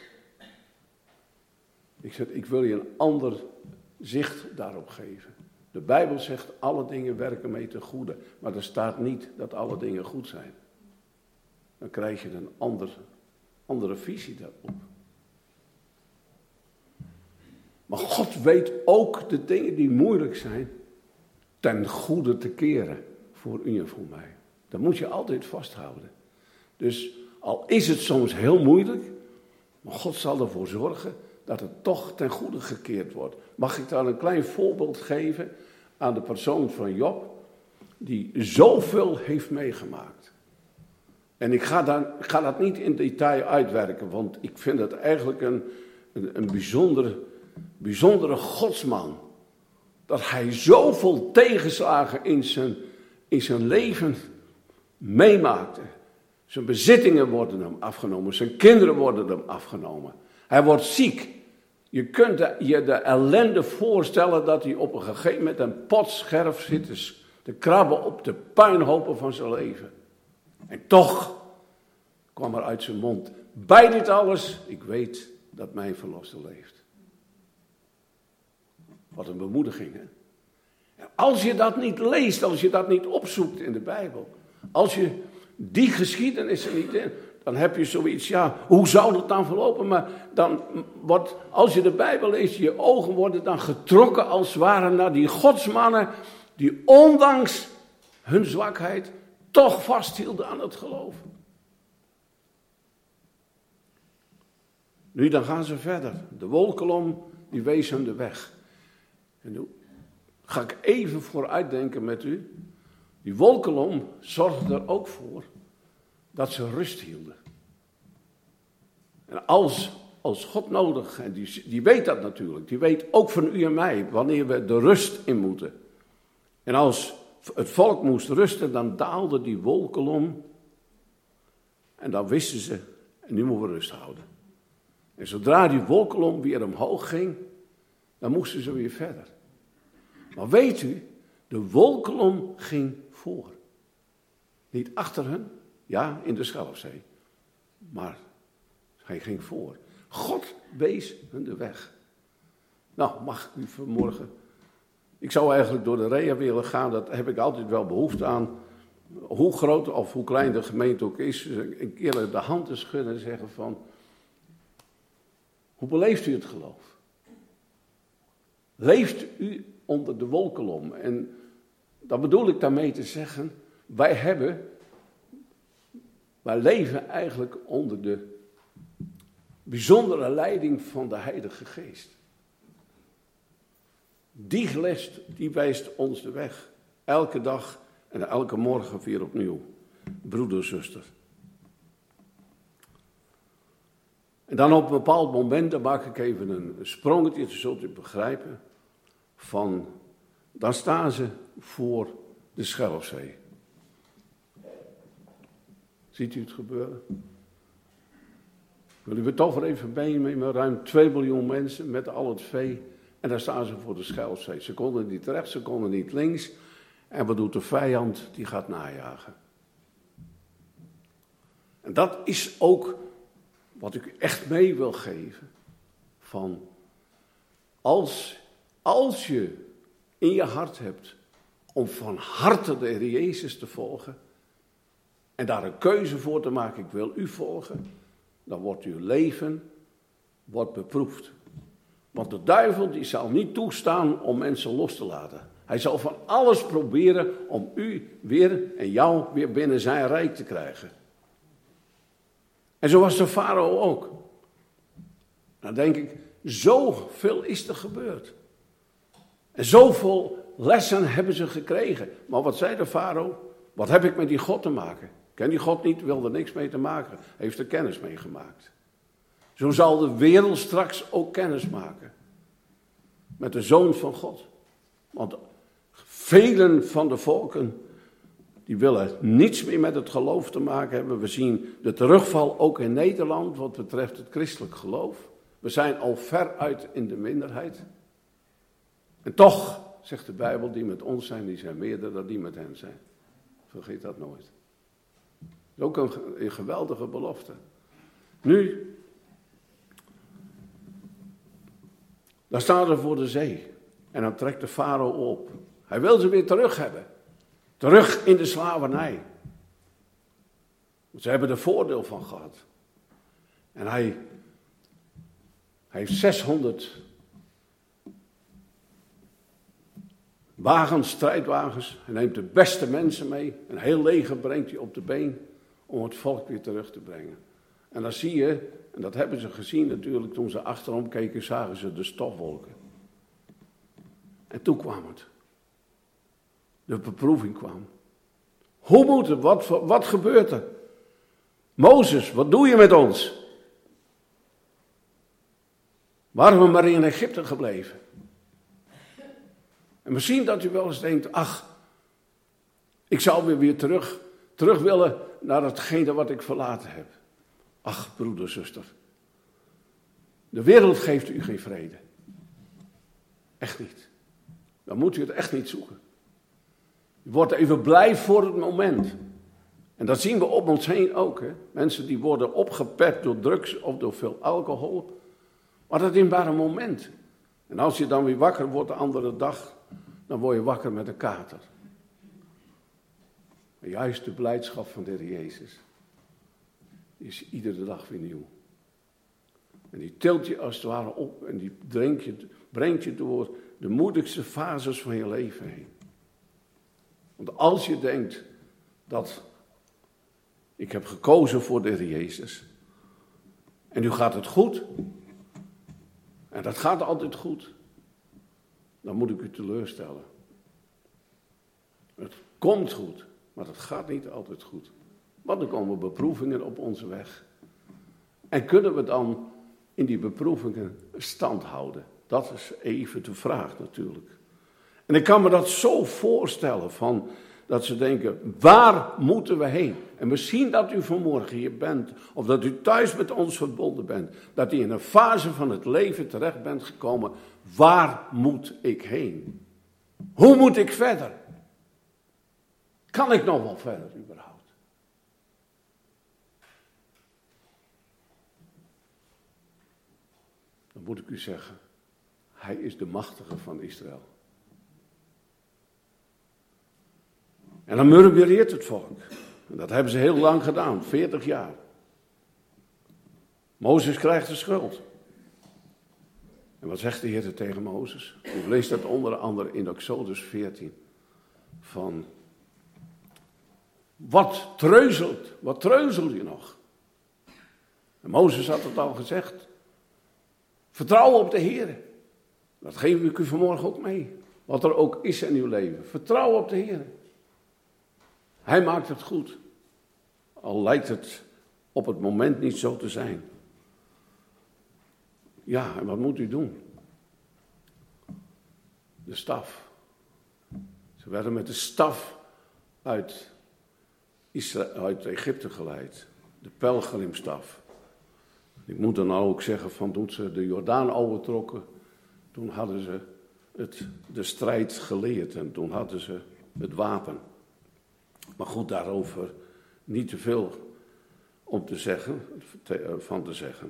Ik zeg, ik wil je een ander zicht daarop geven. De Bijbel zegt, alle dingen werken mee ten goede. Maar er staat niet dat alle dingen goed zijn. Dan krijg je een ander, andere visie daarop. Maar God weet ook de dingen die moeilijk zijn ten goede te keren voor u en voor mij. Dat moet je altijd vasthouden. Dus al is het soms heel moeilijk, maar God zal ervoor zorgen dat het toch ten goede gekeerd wordt. Mag ik daar een klein voorbeeld geven aan de persoon van Job, die zoveel heeft meegemaakt. En ik ga, daar, ik ga dat niet in detail uitwerken, want ik vind het eigenlijk een, een, een bijzondere, bijzondere godsman. Dat hij zoveel tegenslagen in zijn, in zijn leven meemaakte. Zijn bezittingen worden hem afgenomen, zijn kinderen worden hem afgenomen. Hij wordt ziek. Je kunt de, je de ellende voorstellen dat hij op een gegeven moment een potscherf zit te krabben op de puinhopen van zijn leven. En toch kwam er uit zijn mond, bij dit alles, ik weet dat mijn verlosser leeft. Wat een bemoediging, hè? En als je dat niet leest, als je dat niet opzoekt in de Bijbel, als je die geschiedenissen niet in, dan heb je zoiets, ja, hoe zou het dan verlopen? Maar dan wordt, als je de Bijbel leest, je ogen worden dan getrokken als het ware naar die godsmannen, die ondanks hun zwakheid toch vasthielden aan het geloof. Nu, dan gaan ze verder. De wolkolom, die wees hem de weg. En nu ga ik even vooruitdenken met u. Die wolkolom zorgde er ook voor dat ze rust hielden. En als, als God nodig, en die, die weet dat natuurlijk, die weet ook van u en mij, wanneer we de rust in moeten. En als het volk moest rusten, dan daalde die wolkolom. En dan wisten ze, en nu moeten we rust houden. En zodra die wolkolom weer omhoog ging, dan moesten ze weer verder. Maar weet u, de wolkolom ging voor. Niet achter hen, ja, in de Schelfzee. Maar hij ging voor. God wees hun de weg. Nou, mag ik u vanmorgen... Ik zou eigenlijk door de Rea willen gaan, dat heb ik altijd wel behoefte aan. Hoe groot of hoe klein de gemeente ook is, een keer de hand te schudden en zeggen van... Hoe beleeft u het geloof? Leeft u onder de wolkolom? En dat bedoel ik daarmee te zeggen, wij hebben, wij leven eigenlijk onder de bijzondere leiding van de Heilige Geest. Die les, die wijst ons de weg. Elke dag en elke morgen weer opnieuw. Broeder, zuster. En dan op een bepaald moment, dan maak ik even een sprongetje, dat zult u begrijpen. Van, dan staan ze voor de Schelfzee. Ziet u het gebeuren? Wil u het toch weer even bijnemen met ruim twee miljoen mensen, met al het vee. En daar staan ze voor de Schelfzee. Ze konden niet rechts, ze konden niet links. En wat doet de vijand? Die gaat najagen. En dat is ook wat ik u echt mee wil geven. Van als, als je in je hart hebt om van harte de Heer Jezus te volgen. En daar een keuze voor te maken, ik wil u volgen. Dan wordt uw leven wordt beproefd. Want de duivel die zal niet toestaan om mensen los te laten. Hij zal van alles proberen om u weer en jou weer binnen zijn rijk te krijgen. En zo was de farao ook. Dan denk ik, zoveel is er gebeurd. En zoveel lessen hebben ze gekregen. Maar wat zei de farao? Wat heb ik met die God te maken? Ik ken die God niet, wil er niks mee te maken. Heeft er kennis mee gemaakt. Zo zal de wereld straks ook kennis maken. Met de Zoon van God. Want velen van de volken, die willen niets meer met het geloof te maken hebben. We zien de terugval ook in Nederland wat betreft het christelijk geloof. We zijn al veruit in de minderheid. En toch, zegt de Bijbel, die met ons zijn, die zijn meerder dan die met hen zijn. Vergeet dat nooit. Dat is ook een, een geweldige belofte. Nu, dan staan ze voor de zee. En dan trekt de farao op. Hij wil ze weer terug hebben. Terug in de slavernij. Ze hebben er voordeel van gehad. En hij, hij heeft zeshonderd wagens, strijdwagens. Hij neemt de beste mensen mee. Een heel leger brengt hij op de been om het volk weer terug te brengen. En dan zie je, en dat hebben ze gezien natuurlijk, toen ze achterom keken, zagen ze de stofwolken. En toen kwam het. De beproeving kwam. Hoe moet het? Wat, wat gebeurt er? Mozes, wat doe je met ons? Waren we maar in Egypte gebleven? En misschien dat u wel eens denkt, ach, ik zou weer, weer terug, terug willen naar hetgene wat ik verlaten heb. Ach, broeder, zuster. De wereld geeft u geen vrede. Echt niet. Dan moet u het echt niet zoeken. U wordt even blij voor het moment. En dat zien we om ons heen ook. Hè? Mensen die worden opgepept door drugs of door veel alcohol. Maar dat is maar een moment. En als je dan weer wakker wordt de andere dag, dan word je wakker met een kater. Maar juist de blijdschap van de Heer Jezus is iedere dag weer nieuw. En die tilt je als het ware op en die brengt je, brengt je door de moeilijkste fases van je leven heen. Want als je denkt dat ik heb gekozen voor de Heer Jezus en nu gaat het goed, en dat gaat altijd goed, dan moet ik u teleurstellen. Het komt goed, maar het gaat niet altijd goed. Want er komen beproevingen op onze weg. En kunnen we dan in die beproevingen stand houden? Dat is even de vraag natuurlijk. En ik kan me dat zo voorstellen van dat ze denken, waar moeten we heen? En misschien dat u vanmorgen hier bent, of dat u thuis met ons verbonden bent, dat u in een fase van het leven terecht bent gekomen, waar moet ik heen? Hoe moet ik verder? Kan ik nog wel verder überhaupt? Dan moet ik u zeggen, hij is de machtige van Israël. En dan murmureert het volk. En dat hebben ze heel lang gedaan, veertig jaar. Mozes krijgt de schuld. En wat zegt de Heer tegen Mozes? U leest dat onder andere in Exodus veertien. Van, wat treuzelt, wat treuzelt je nog? En Mozes had het al gezegd. Vertrouw op de Heer. Dat geef ik u vanmorgen ook mee. Wat er ook is in uw leven. Vertrouw op de Heer. Hij maakt het goed. Al lijkt het op het moment niet zo te zijn. Ja, en wat moet u doen? De staf. Ze werden met de staf uit, Israël, uit Egypte geleid. De pelgrimstaf. Ik moet dan ook zeggen van toen ze de Jordaan overtrokken, toen hadden ze het, de strijd geleerd en toen hadden ze het wapen. Maar goed, daarover niet te veel om te zeggen, te, van te zeggen.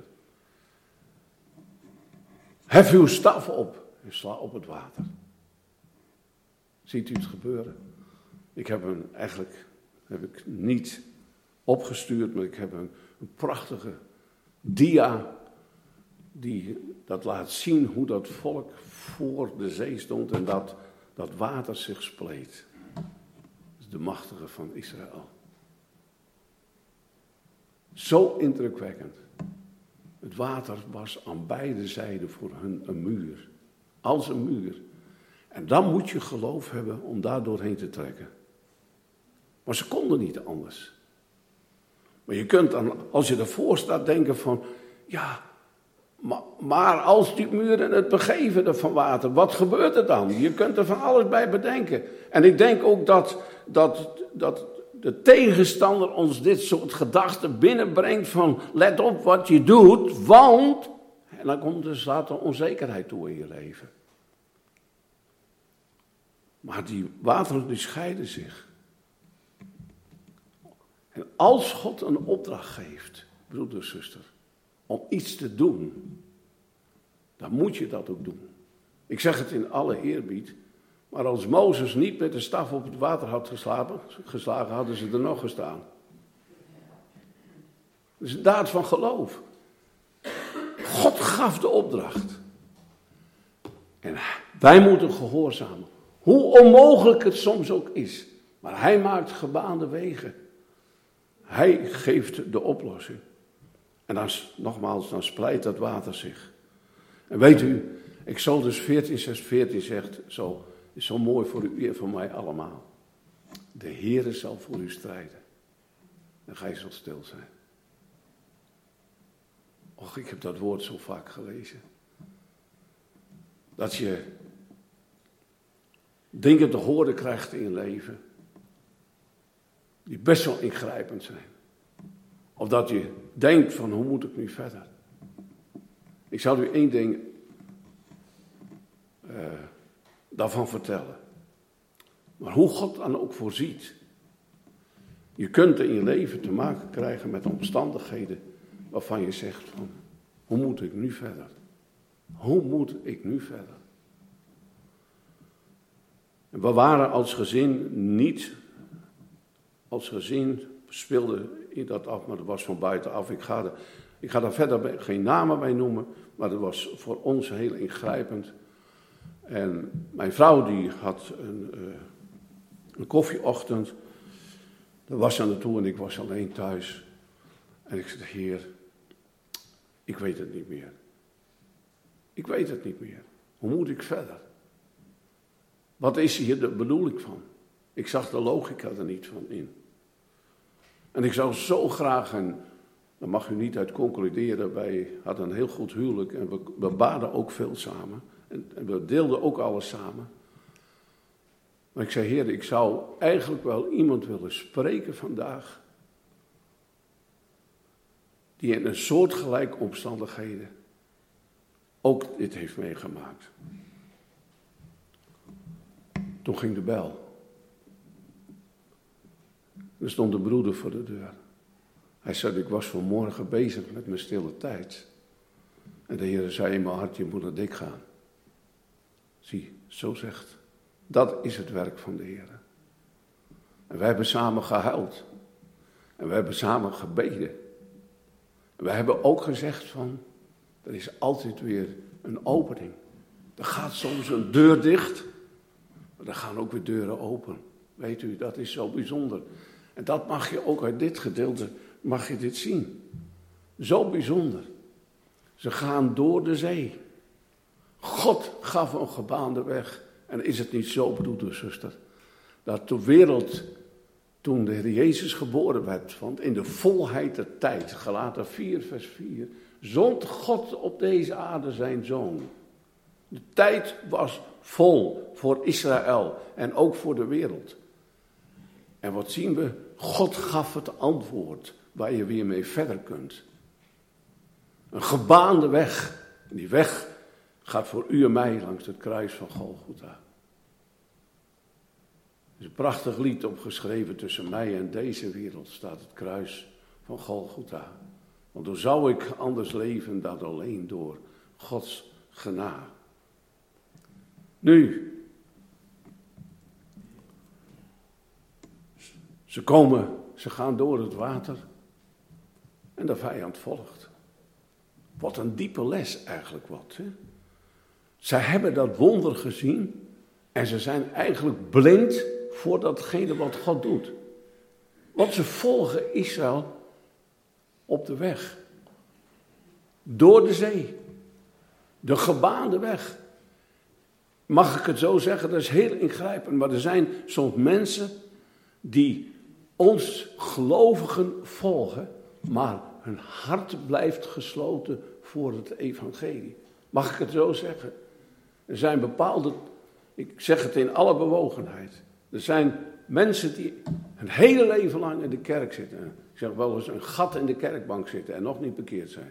Hef uw staf op en sla op het water. Ziet u het gebeuren? Ik heb hem eigenlijk heb ik niet opgestuurd, maar ik heb een, een prachtige dia die dat laat zien hoe dat volk voor de zee stond en dat, dat water zich spleet. De machtige van Israël. Zo indrukwekkend. Het water was aan beide zijden voor hun een muur. Als een muur. En dan moet je geloof hebben om daar doorheen te trekken. Maar ze konden niet anders. Maar je kunt dan, als je ervoor staat, denken van, ja, maar, maar als die muren het begeven van water, wat gebeurt er dan? Je kunt er van alles bij bedenken. En ik denk ook dat, dat, dat de tegenstander ons dit soort gedachten binnenbrengt van, let op wat je doet, want, en dan komt er later onzekerheid toe in je leven. Maar die wateren die scheiden zich. En als God een opdracht geeft, broeder, zuster, om iets te doen, dan moet je dat ook doen. Ik zeg het in alle eerbied, maar als Mozes niet met de staf op het water had geslagen, geslagen hadden ze er nog gestaan. Dat is een daad van geloof. God gaf de opdracht. En wij moeten gehoorzamen. Hoe onmogelijk het soms ook is. Maar hij maakt gebaande wegen. Hij geeft de oplossing. En dan, nogmaals, dan splijt dat water zich. En weet u, Exodus veertien, zes, veertien zegt, zo, is zo mooi voor u en voor mij allemaal. De Heere zal voor u strijden. En gij zult stil zijn. Och, ik heb dat woord zo vaak gelezen. Dat je dingen te horen krijgt in je leven. Die best wel ingrijpend zijn. Of dat je denkt van, hoe moet ik nu verder? Ik zal u één ding uh, daarvan vertellen. Maar hoe God dan ook voorziet. Je kunt in je leven te maken krijgen met omstandigheden waarvan je zegt van, hoe moet ik nu verder? Hoe moet ik nu verder? En we waren als gezin niet, als gezin speelde in dat af, maar dat was van buitenaf. Ik ga, er, ik ga daar verder geen namen bij noemen, maar dat was voor ons heel ingrijpend. En mijn vrouw die had een, uh, een koffieochtend, daar was ze naartoe en ik was alleen thuis. En ik zei, Heer, ik weet het niet meer. Ik weet het niet meer. Hoe moet ik verder? Wat is hier de bedoeling van? Ik zag de logica er niet van in. En ik zou zo graag, en daar mag u niet uit concluderen, wij hadden een heel goed huwelijk en we, we baden ook veel samen. En, en we deelden ook alles samen. Maar ik zei, Heer, ik zou eigenlijk wel iemand willen spreken vandaag, die in een soortgelijke omstandigheden ook dit heeft meegemaakt. Toen ging de bel. Er stond de broeder voor de deur. Hij zei, ik was vanmorgen bezig met mijn stille tijd. En de Heer zei in mijn hart, je moet naar dik gaan. Zie, zo zegt. Dat is het werk van de Heer. En wij hebben samen gehuild. En we hebben samen gebeden. En wij hebben ook gezegd van, er is altijd weer een opening. Er gaat soms een deur dicht, maar er gaan ook weer deuren open. Weet u, dat is zo bijzonder. En dat mag je ook uit dit gedeelte, mag je dit zien. Zo bijzonder. Ze gaan door de zee. God gaf een gebaande weg. En is het niet zo, broeder, zuster, dat de wereld, toen de Heer Jezus geboren werd, want in de volheid der tijd, Galaten vier, vers vier, zond God op deze aarde zijn Zoon. De tijd was vol voor Israël en ook voor de wereld. En wat zien we? God gaf het antwoord waar je weer mee verder kunt. Een gebaande weg. En die weg gaat voor u en mij langs het kruis van Golgotha. Er is een prachtig lied opgeschreven tussen mij en deze wereld, staat het kruis van Golgotha. Want hoe zou ik anders leven dan alleen door Gods genade. Nu, ze komen, ze gaan door het water en de vijand volgt. Wat een diepe les eigenlijk wat. Hè? Zij hebben dat wonder gezien en ze zijn eigenlijk blind voor datgene wat God doet. Want ze volgen Israël op de weg. Door de zee. De gebaande weg. Mag ik het zo zeggen? Dat is heel ingrijpend. Maar er zijn soms mensen die ons gelovigen volgen, maar hun hart blijft gesloten voor het evangelie. Mag ik het zo zeggen? Er zijn bepaalde, ik zeg het in alle bewogenheid. Er zijn mensen die hun hele leven lang in de kerk zitten. Ik zeg wel eens een gat in de kerkbank zitten en nog niet bekeerd zijn.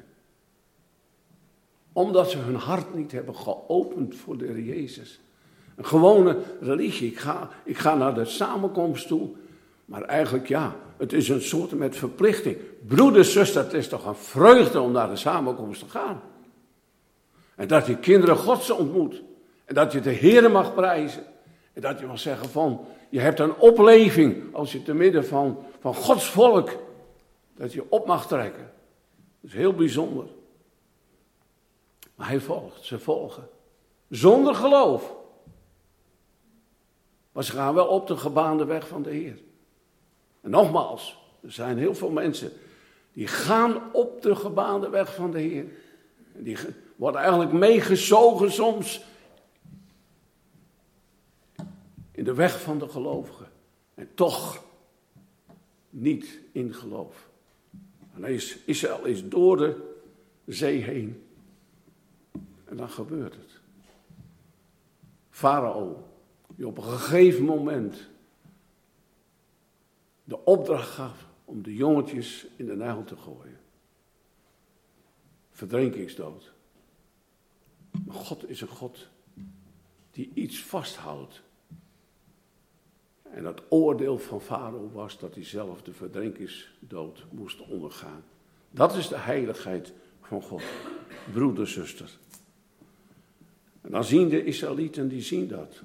Omdat ze hun hart niet hebben geopend voor de Heer Jezus. Een gewone religie. Ik ga, ik ga naar de samenkomst toe. Maar eigenlijk ja, het is een soort met verplichting. Broeder, zuster, het is toch een vreugde om naar de samenkomst te gaan. En dat je kinderen Gods ontmoet. En dat je de Heer mag prijzen. En dat je mag zeggen van, je hebt een opleving als je te midden van, van Gods volk, dat je op mag trekken. Dat is heel bijzonder. Maar hij volgt, ze volgen. Zonder geloof. Maar ze gaan wel op de gebaande weg van de Heer. En nogmaals, er zijn heel veel mensen die gaan op de gebaande weg van de Heer. En die worden eigenlijk meegezogen soms in de weg van de gelovigen. En toch niet in geloof. En is, Israël is door de zee heen. En dan gebeurt het. Farao, die op een gegeven moment de opdracht gaf om de jongetjes in de Nijl te gooien. Verdrinkingsdood. Maar God is een God die iets vasthoudt. En het oordeel van Farao was dat hij zelf de verdrinkingsdood moest ondergaan. Dat is de heiligheid van God, broeder, zuster. En dan zien de Israëlieten, die zien dat.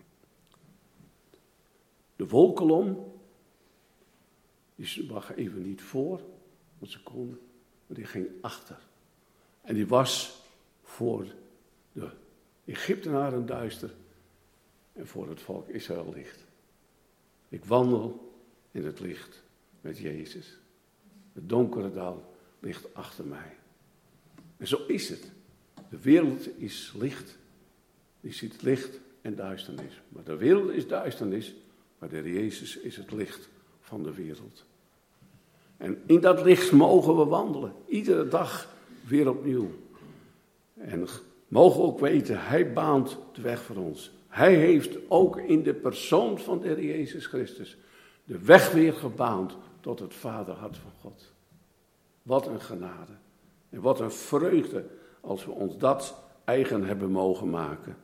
De wolkolom, die lag even niet voor, want ze konden, maar die ging achter. En die was voor de Egyptenaren duister en voor het volk Israël licht. Ik wandel in het licht met Jezus. Het donkere dal ligt achter mij. En zo is het. De wereld is licht. Die ziet licht en duisternis. Maar de wereld is duisternis, maar de Jezus is het licht van de wereld. En in dat licht mogen we wandelen. Iedere dag weer opnieuw. En mogen we ook weten, hij baant de weg voor ons. Hij heeft ook in de persoon van de Heer Jezus Christus de weg weer gebaand tot het vaderhart van God. Wat een genade. En wat een vreugde als we ons dat eigen hebben mogen maken.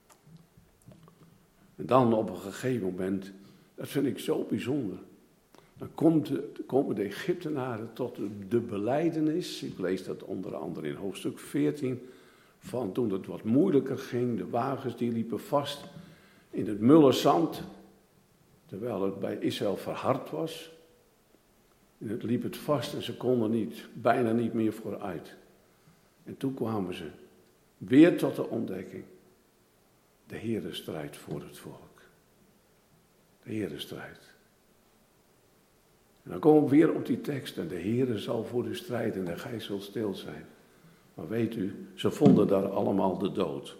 En dan op een gegeven moment, dat vind ik zo bijzonder. Dan komt de, komen de Egyptenaren tot de, de belijdenis. Ik lees dat onder andere in hoofdstuk veertien. Van toen het wat moeilijker ging, de wagens die liepen vast in het mulle zand. Terwijl het bij Israël verhard was. En het liep het vast en ze konden niet, bijna niet meer vooruit. En toen kwamen ze weer tot de ontdekking. De Heere strijdt voor het volk. De Heere strijdt. En dan komen we weer op die tekst. En de Heere zal voor u strijden en gij zult stil zijn. Maar weet u, ze vonden daar allemaal de dood.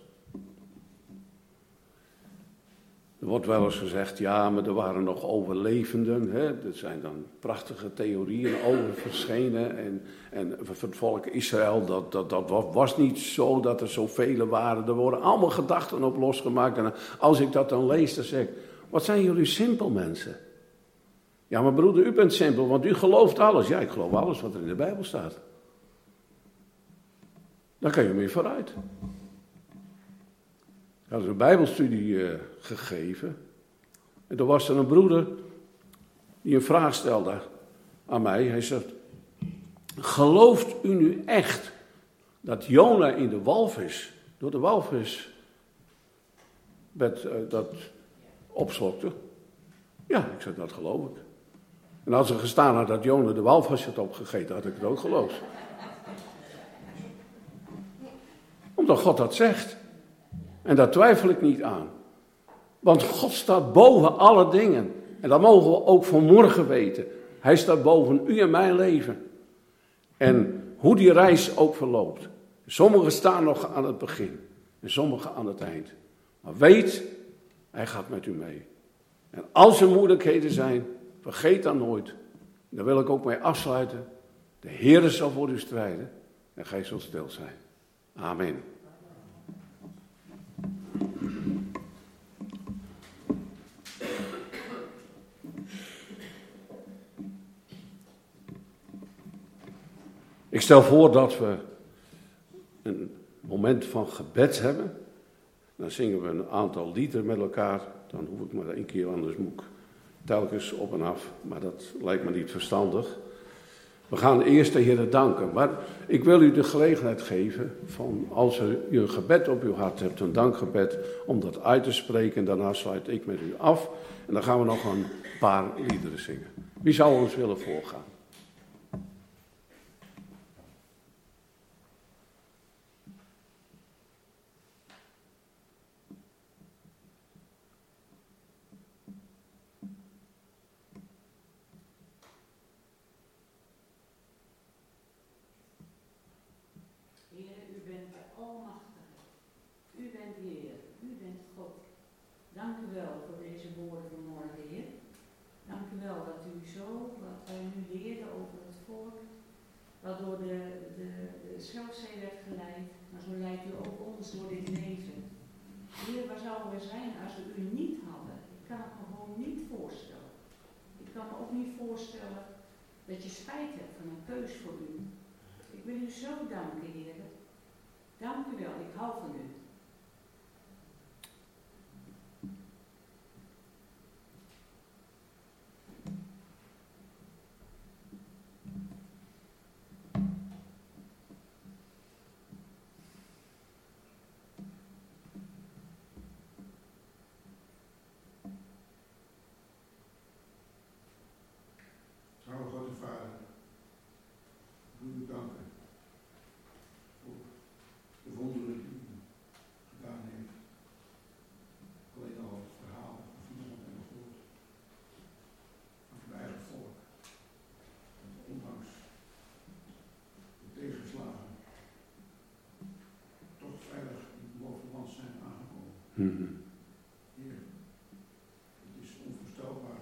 Er wordt wel eens gezegd, ja, maar er waren nog overlevenden. Hè? Er zijn dan prachtige theorieën over verschenen. En, en voor het volk Israël, dat, dat, dat was niet zo dat er zoveel waren. Er worden allemaal gedachten op losgemaakt. En als ik dat dan lees, dan zeg ik, wat zijn jullie simpel mensen? Ja, maar broeder, u bent simpel, want u gelooft alles. Ja, ik geloof alles wat er in de Bijbel staat. Dan kan je mee vooruit. Ik had een bijbelstudie uh, gegeven. En toen was er een broeder die een vraag stelde aan mij. Hij zegt, gelooft u nu echt dat Jona in de walvis, door de walvis met, uh, dat opslokte? Ja, ik zeg, dat geloof ik. En als er gestaan had dat Jona de walvis had opgegeten, had ik het ook geloofd. Omdat God dat zegt. En daar twijfel ik niet aan. Want God staat boven alle dingen. En dat mogen we ook vanmorgen weten. Hij staat boven u en mijn leven. En hoe die reis ook verloopt. Sommigen staan nog aan het begin. En sommigen aan het eind. Maar weet, hij gaat met u mee. En als er moeilijkheden zijn, vergeet dan nooit. Daar wil ik ook mee afsluiten. De Heere zal voor u strijden. En gij zult stil zijn. Amen. Ik stel voor dat we een moment van gebed hebben. Dan zingen we een aantal liederen met elkaar. Dan hoef ik maar één keer, anders moet ik telkens op en af. Maar dat lijkt me niet verstandig. We gaan eerst de Heer danken. Maar ik wil u de gelegenheid geven van als u een gebed op uw hart hebt, een dankgebed, om dat uit te spreken. En daarna sluit ik met u af. En dan gaan we nog een paar liederen zingen. Wie zou ons willen voorgaan? u wel voor deze woorden van morgen, Heer. Dank u wel dat u zo, wat wij nu leerden over het volk, waardoor de, de, de Schelfzee werd geleid, maar zo leidt u ook ons door dit leven. Heer, waar zouden we zijn als we u niet hadden? Ik kan het me gewoon niet voorstellen. Ik kan me ook niet voorstellen dat je spijt hebt van een keus voor u. Ik wil u zo danken, Heer. Dank u wel, ik hou van u. Trouwe God en Vader, ik wil u danken voor de wonderen die u gedaan heeft. Alleen al het verhaal van vanavond hebben gehoord van het eigen volk. Dat ondanks de tegenslagen toch veilig in het beloofde land zijn aangekomen. Mm-hmm. Heer, het is onvoorstelbaar.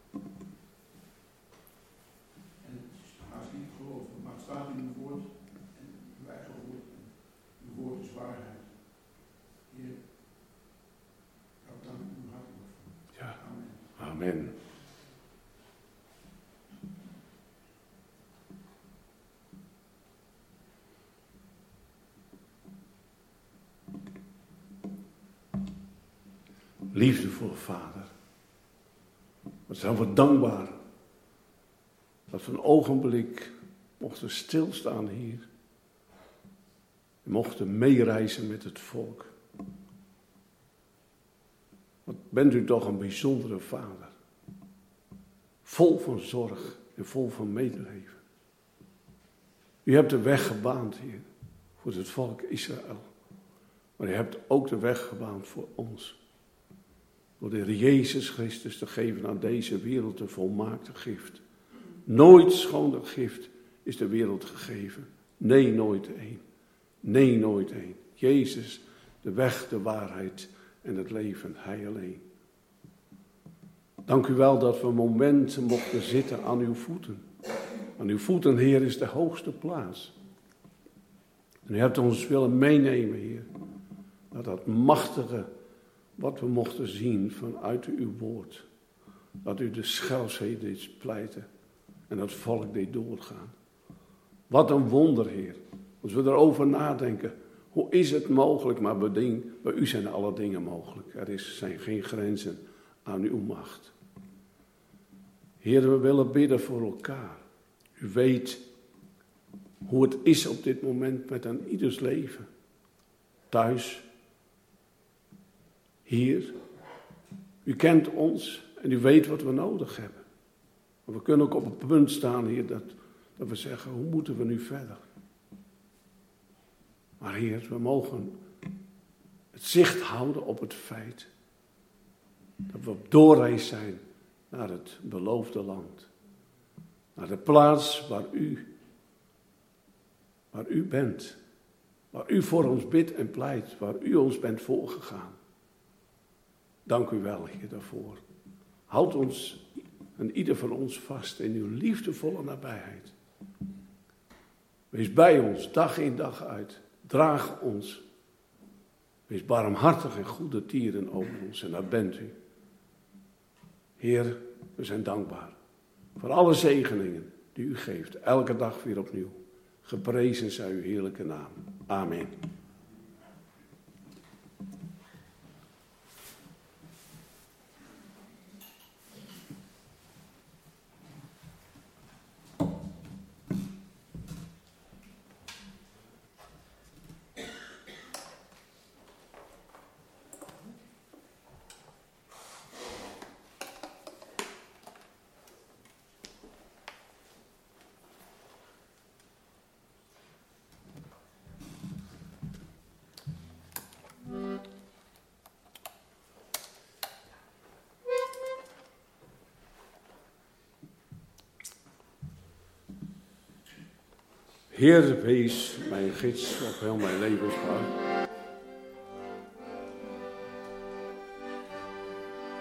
En het is haast niet te geloven, maar het staat in uw woord en uw eigen woord. En uw woord is waarheid. Heer, daar dank ik u hartelijk voor. Ja. Amen. Amen. Liefdevolle Vader, wat zijn we dankbaar dat we een ogenblik mochten stilstaan hier en mochten meereizen met het volk. Wat bent u toch een bijzondere Vader, vol van zorg en vol van medeleven. U hebt de weg gebaand, Heer, voor het volk Israël, maar u hebt ook de weg gebaand voor ons. Door de Heer Jezus Christus te geven aan deze wereld een volmaakte gift. Nooit schoner gift is de wereld gegeven. Nee, nooit één. Nee, nooit één. Jezus, de weg, de waarheid en het leven, Hij alleen. Dank u wel dat we momenten mochten zitten aan uw voeten. Aan uw voeten, Heer, is de hoogste plaats. En u hebt ons willen meenemen, Heer, naar dat machtige wat we mochten zien vanuit uw woord. Dat u de Schelfzee deed pleiten en het volk deed doorgaan. Wat een wonder, Heer. Als we erover nadenken, hoe is het mogelijk? Maar bij, ding, bij u zijn alle dingen mogelijk. Er is, zijn geen grenzen aan uw macht. Heer, we willen bidden voor elkaar. U weet hoe het is op dit moment met aan ieders leven. Thuis. Hier. U kent ons en u weet wat we nodig hebben. Maar we kunnen ook op een punt staan, Heer, dat, dat we zeggen, hoe moeten we nu verder? Maar Heer, we mogen het zicht houden op het feit dat we op doorreis zijn naar het beloofde land. Naar de plaats waar u, waar u bent. Waar u voor ons bidt en pleit, waar u ons bent voorgegaan. Dank u wel, Heer, daarvoor. Houd ons en ieder van ons vast in uw liefdevolle nabijheid. Wees bij ons, dag in dag uit. Draag ons. Wees barmhartig en goede tieren over ons. En dat bent u. Heer, we zijn dankbaar voor alle zegeningen die u geeft. Elke dag weer opnieuw. Geprezen zij uw heerlijke naam. Amen. Heer, wees mijn gids op heel mijn levenspad.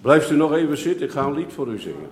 Blijft u nog even zitten, ik ga een lied voor u zingen.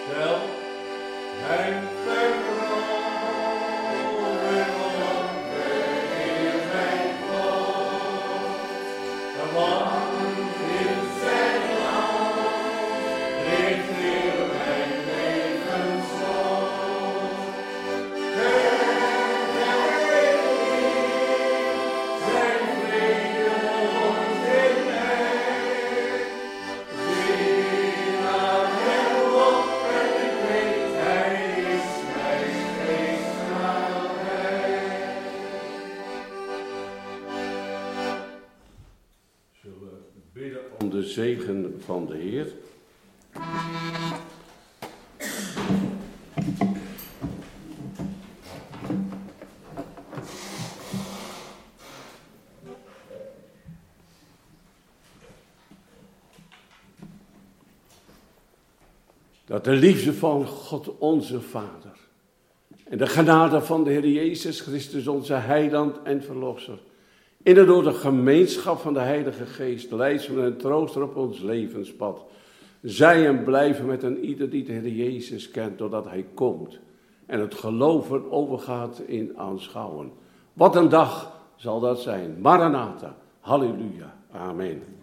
De zegen van de Heer. Dat de liefde van God onze Vader en de genade van de Heer Jezus Christus onze Heiland en Verlosser in en door de gemeenschap van de Heilige Geest, leidsman en trooster op ons levenspad, zij en blijven met een ieder die de Heer Jezus kent, doordat Hij komt en het geloven overgaat in aanschouwen. Wat een dag zal dat zijn. Maranatha, halleluja, amen.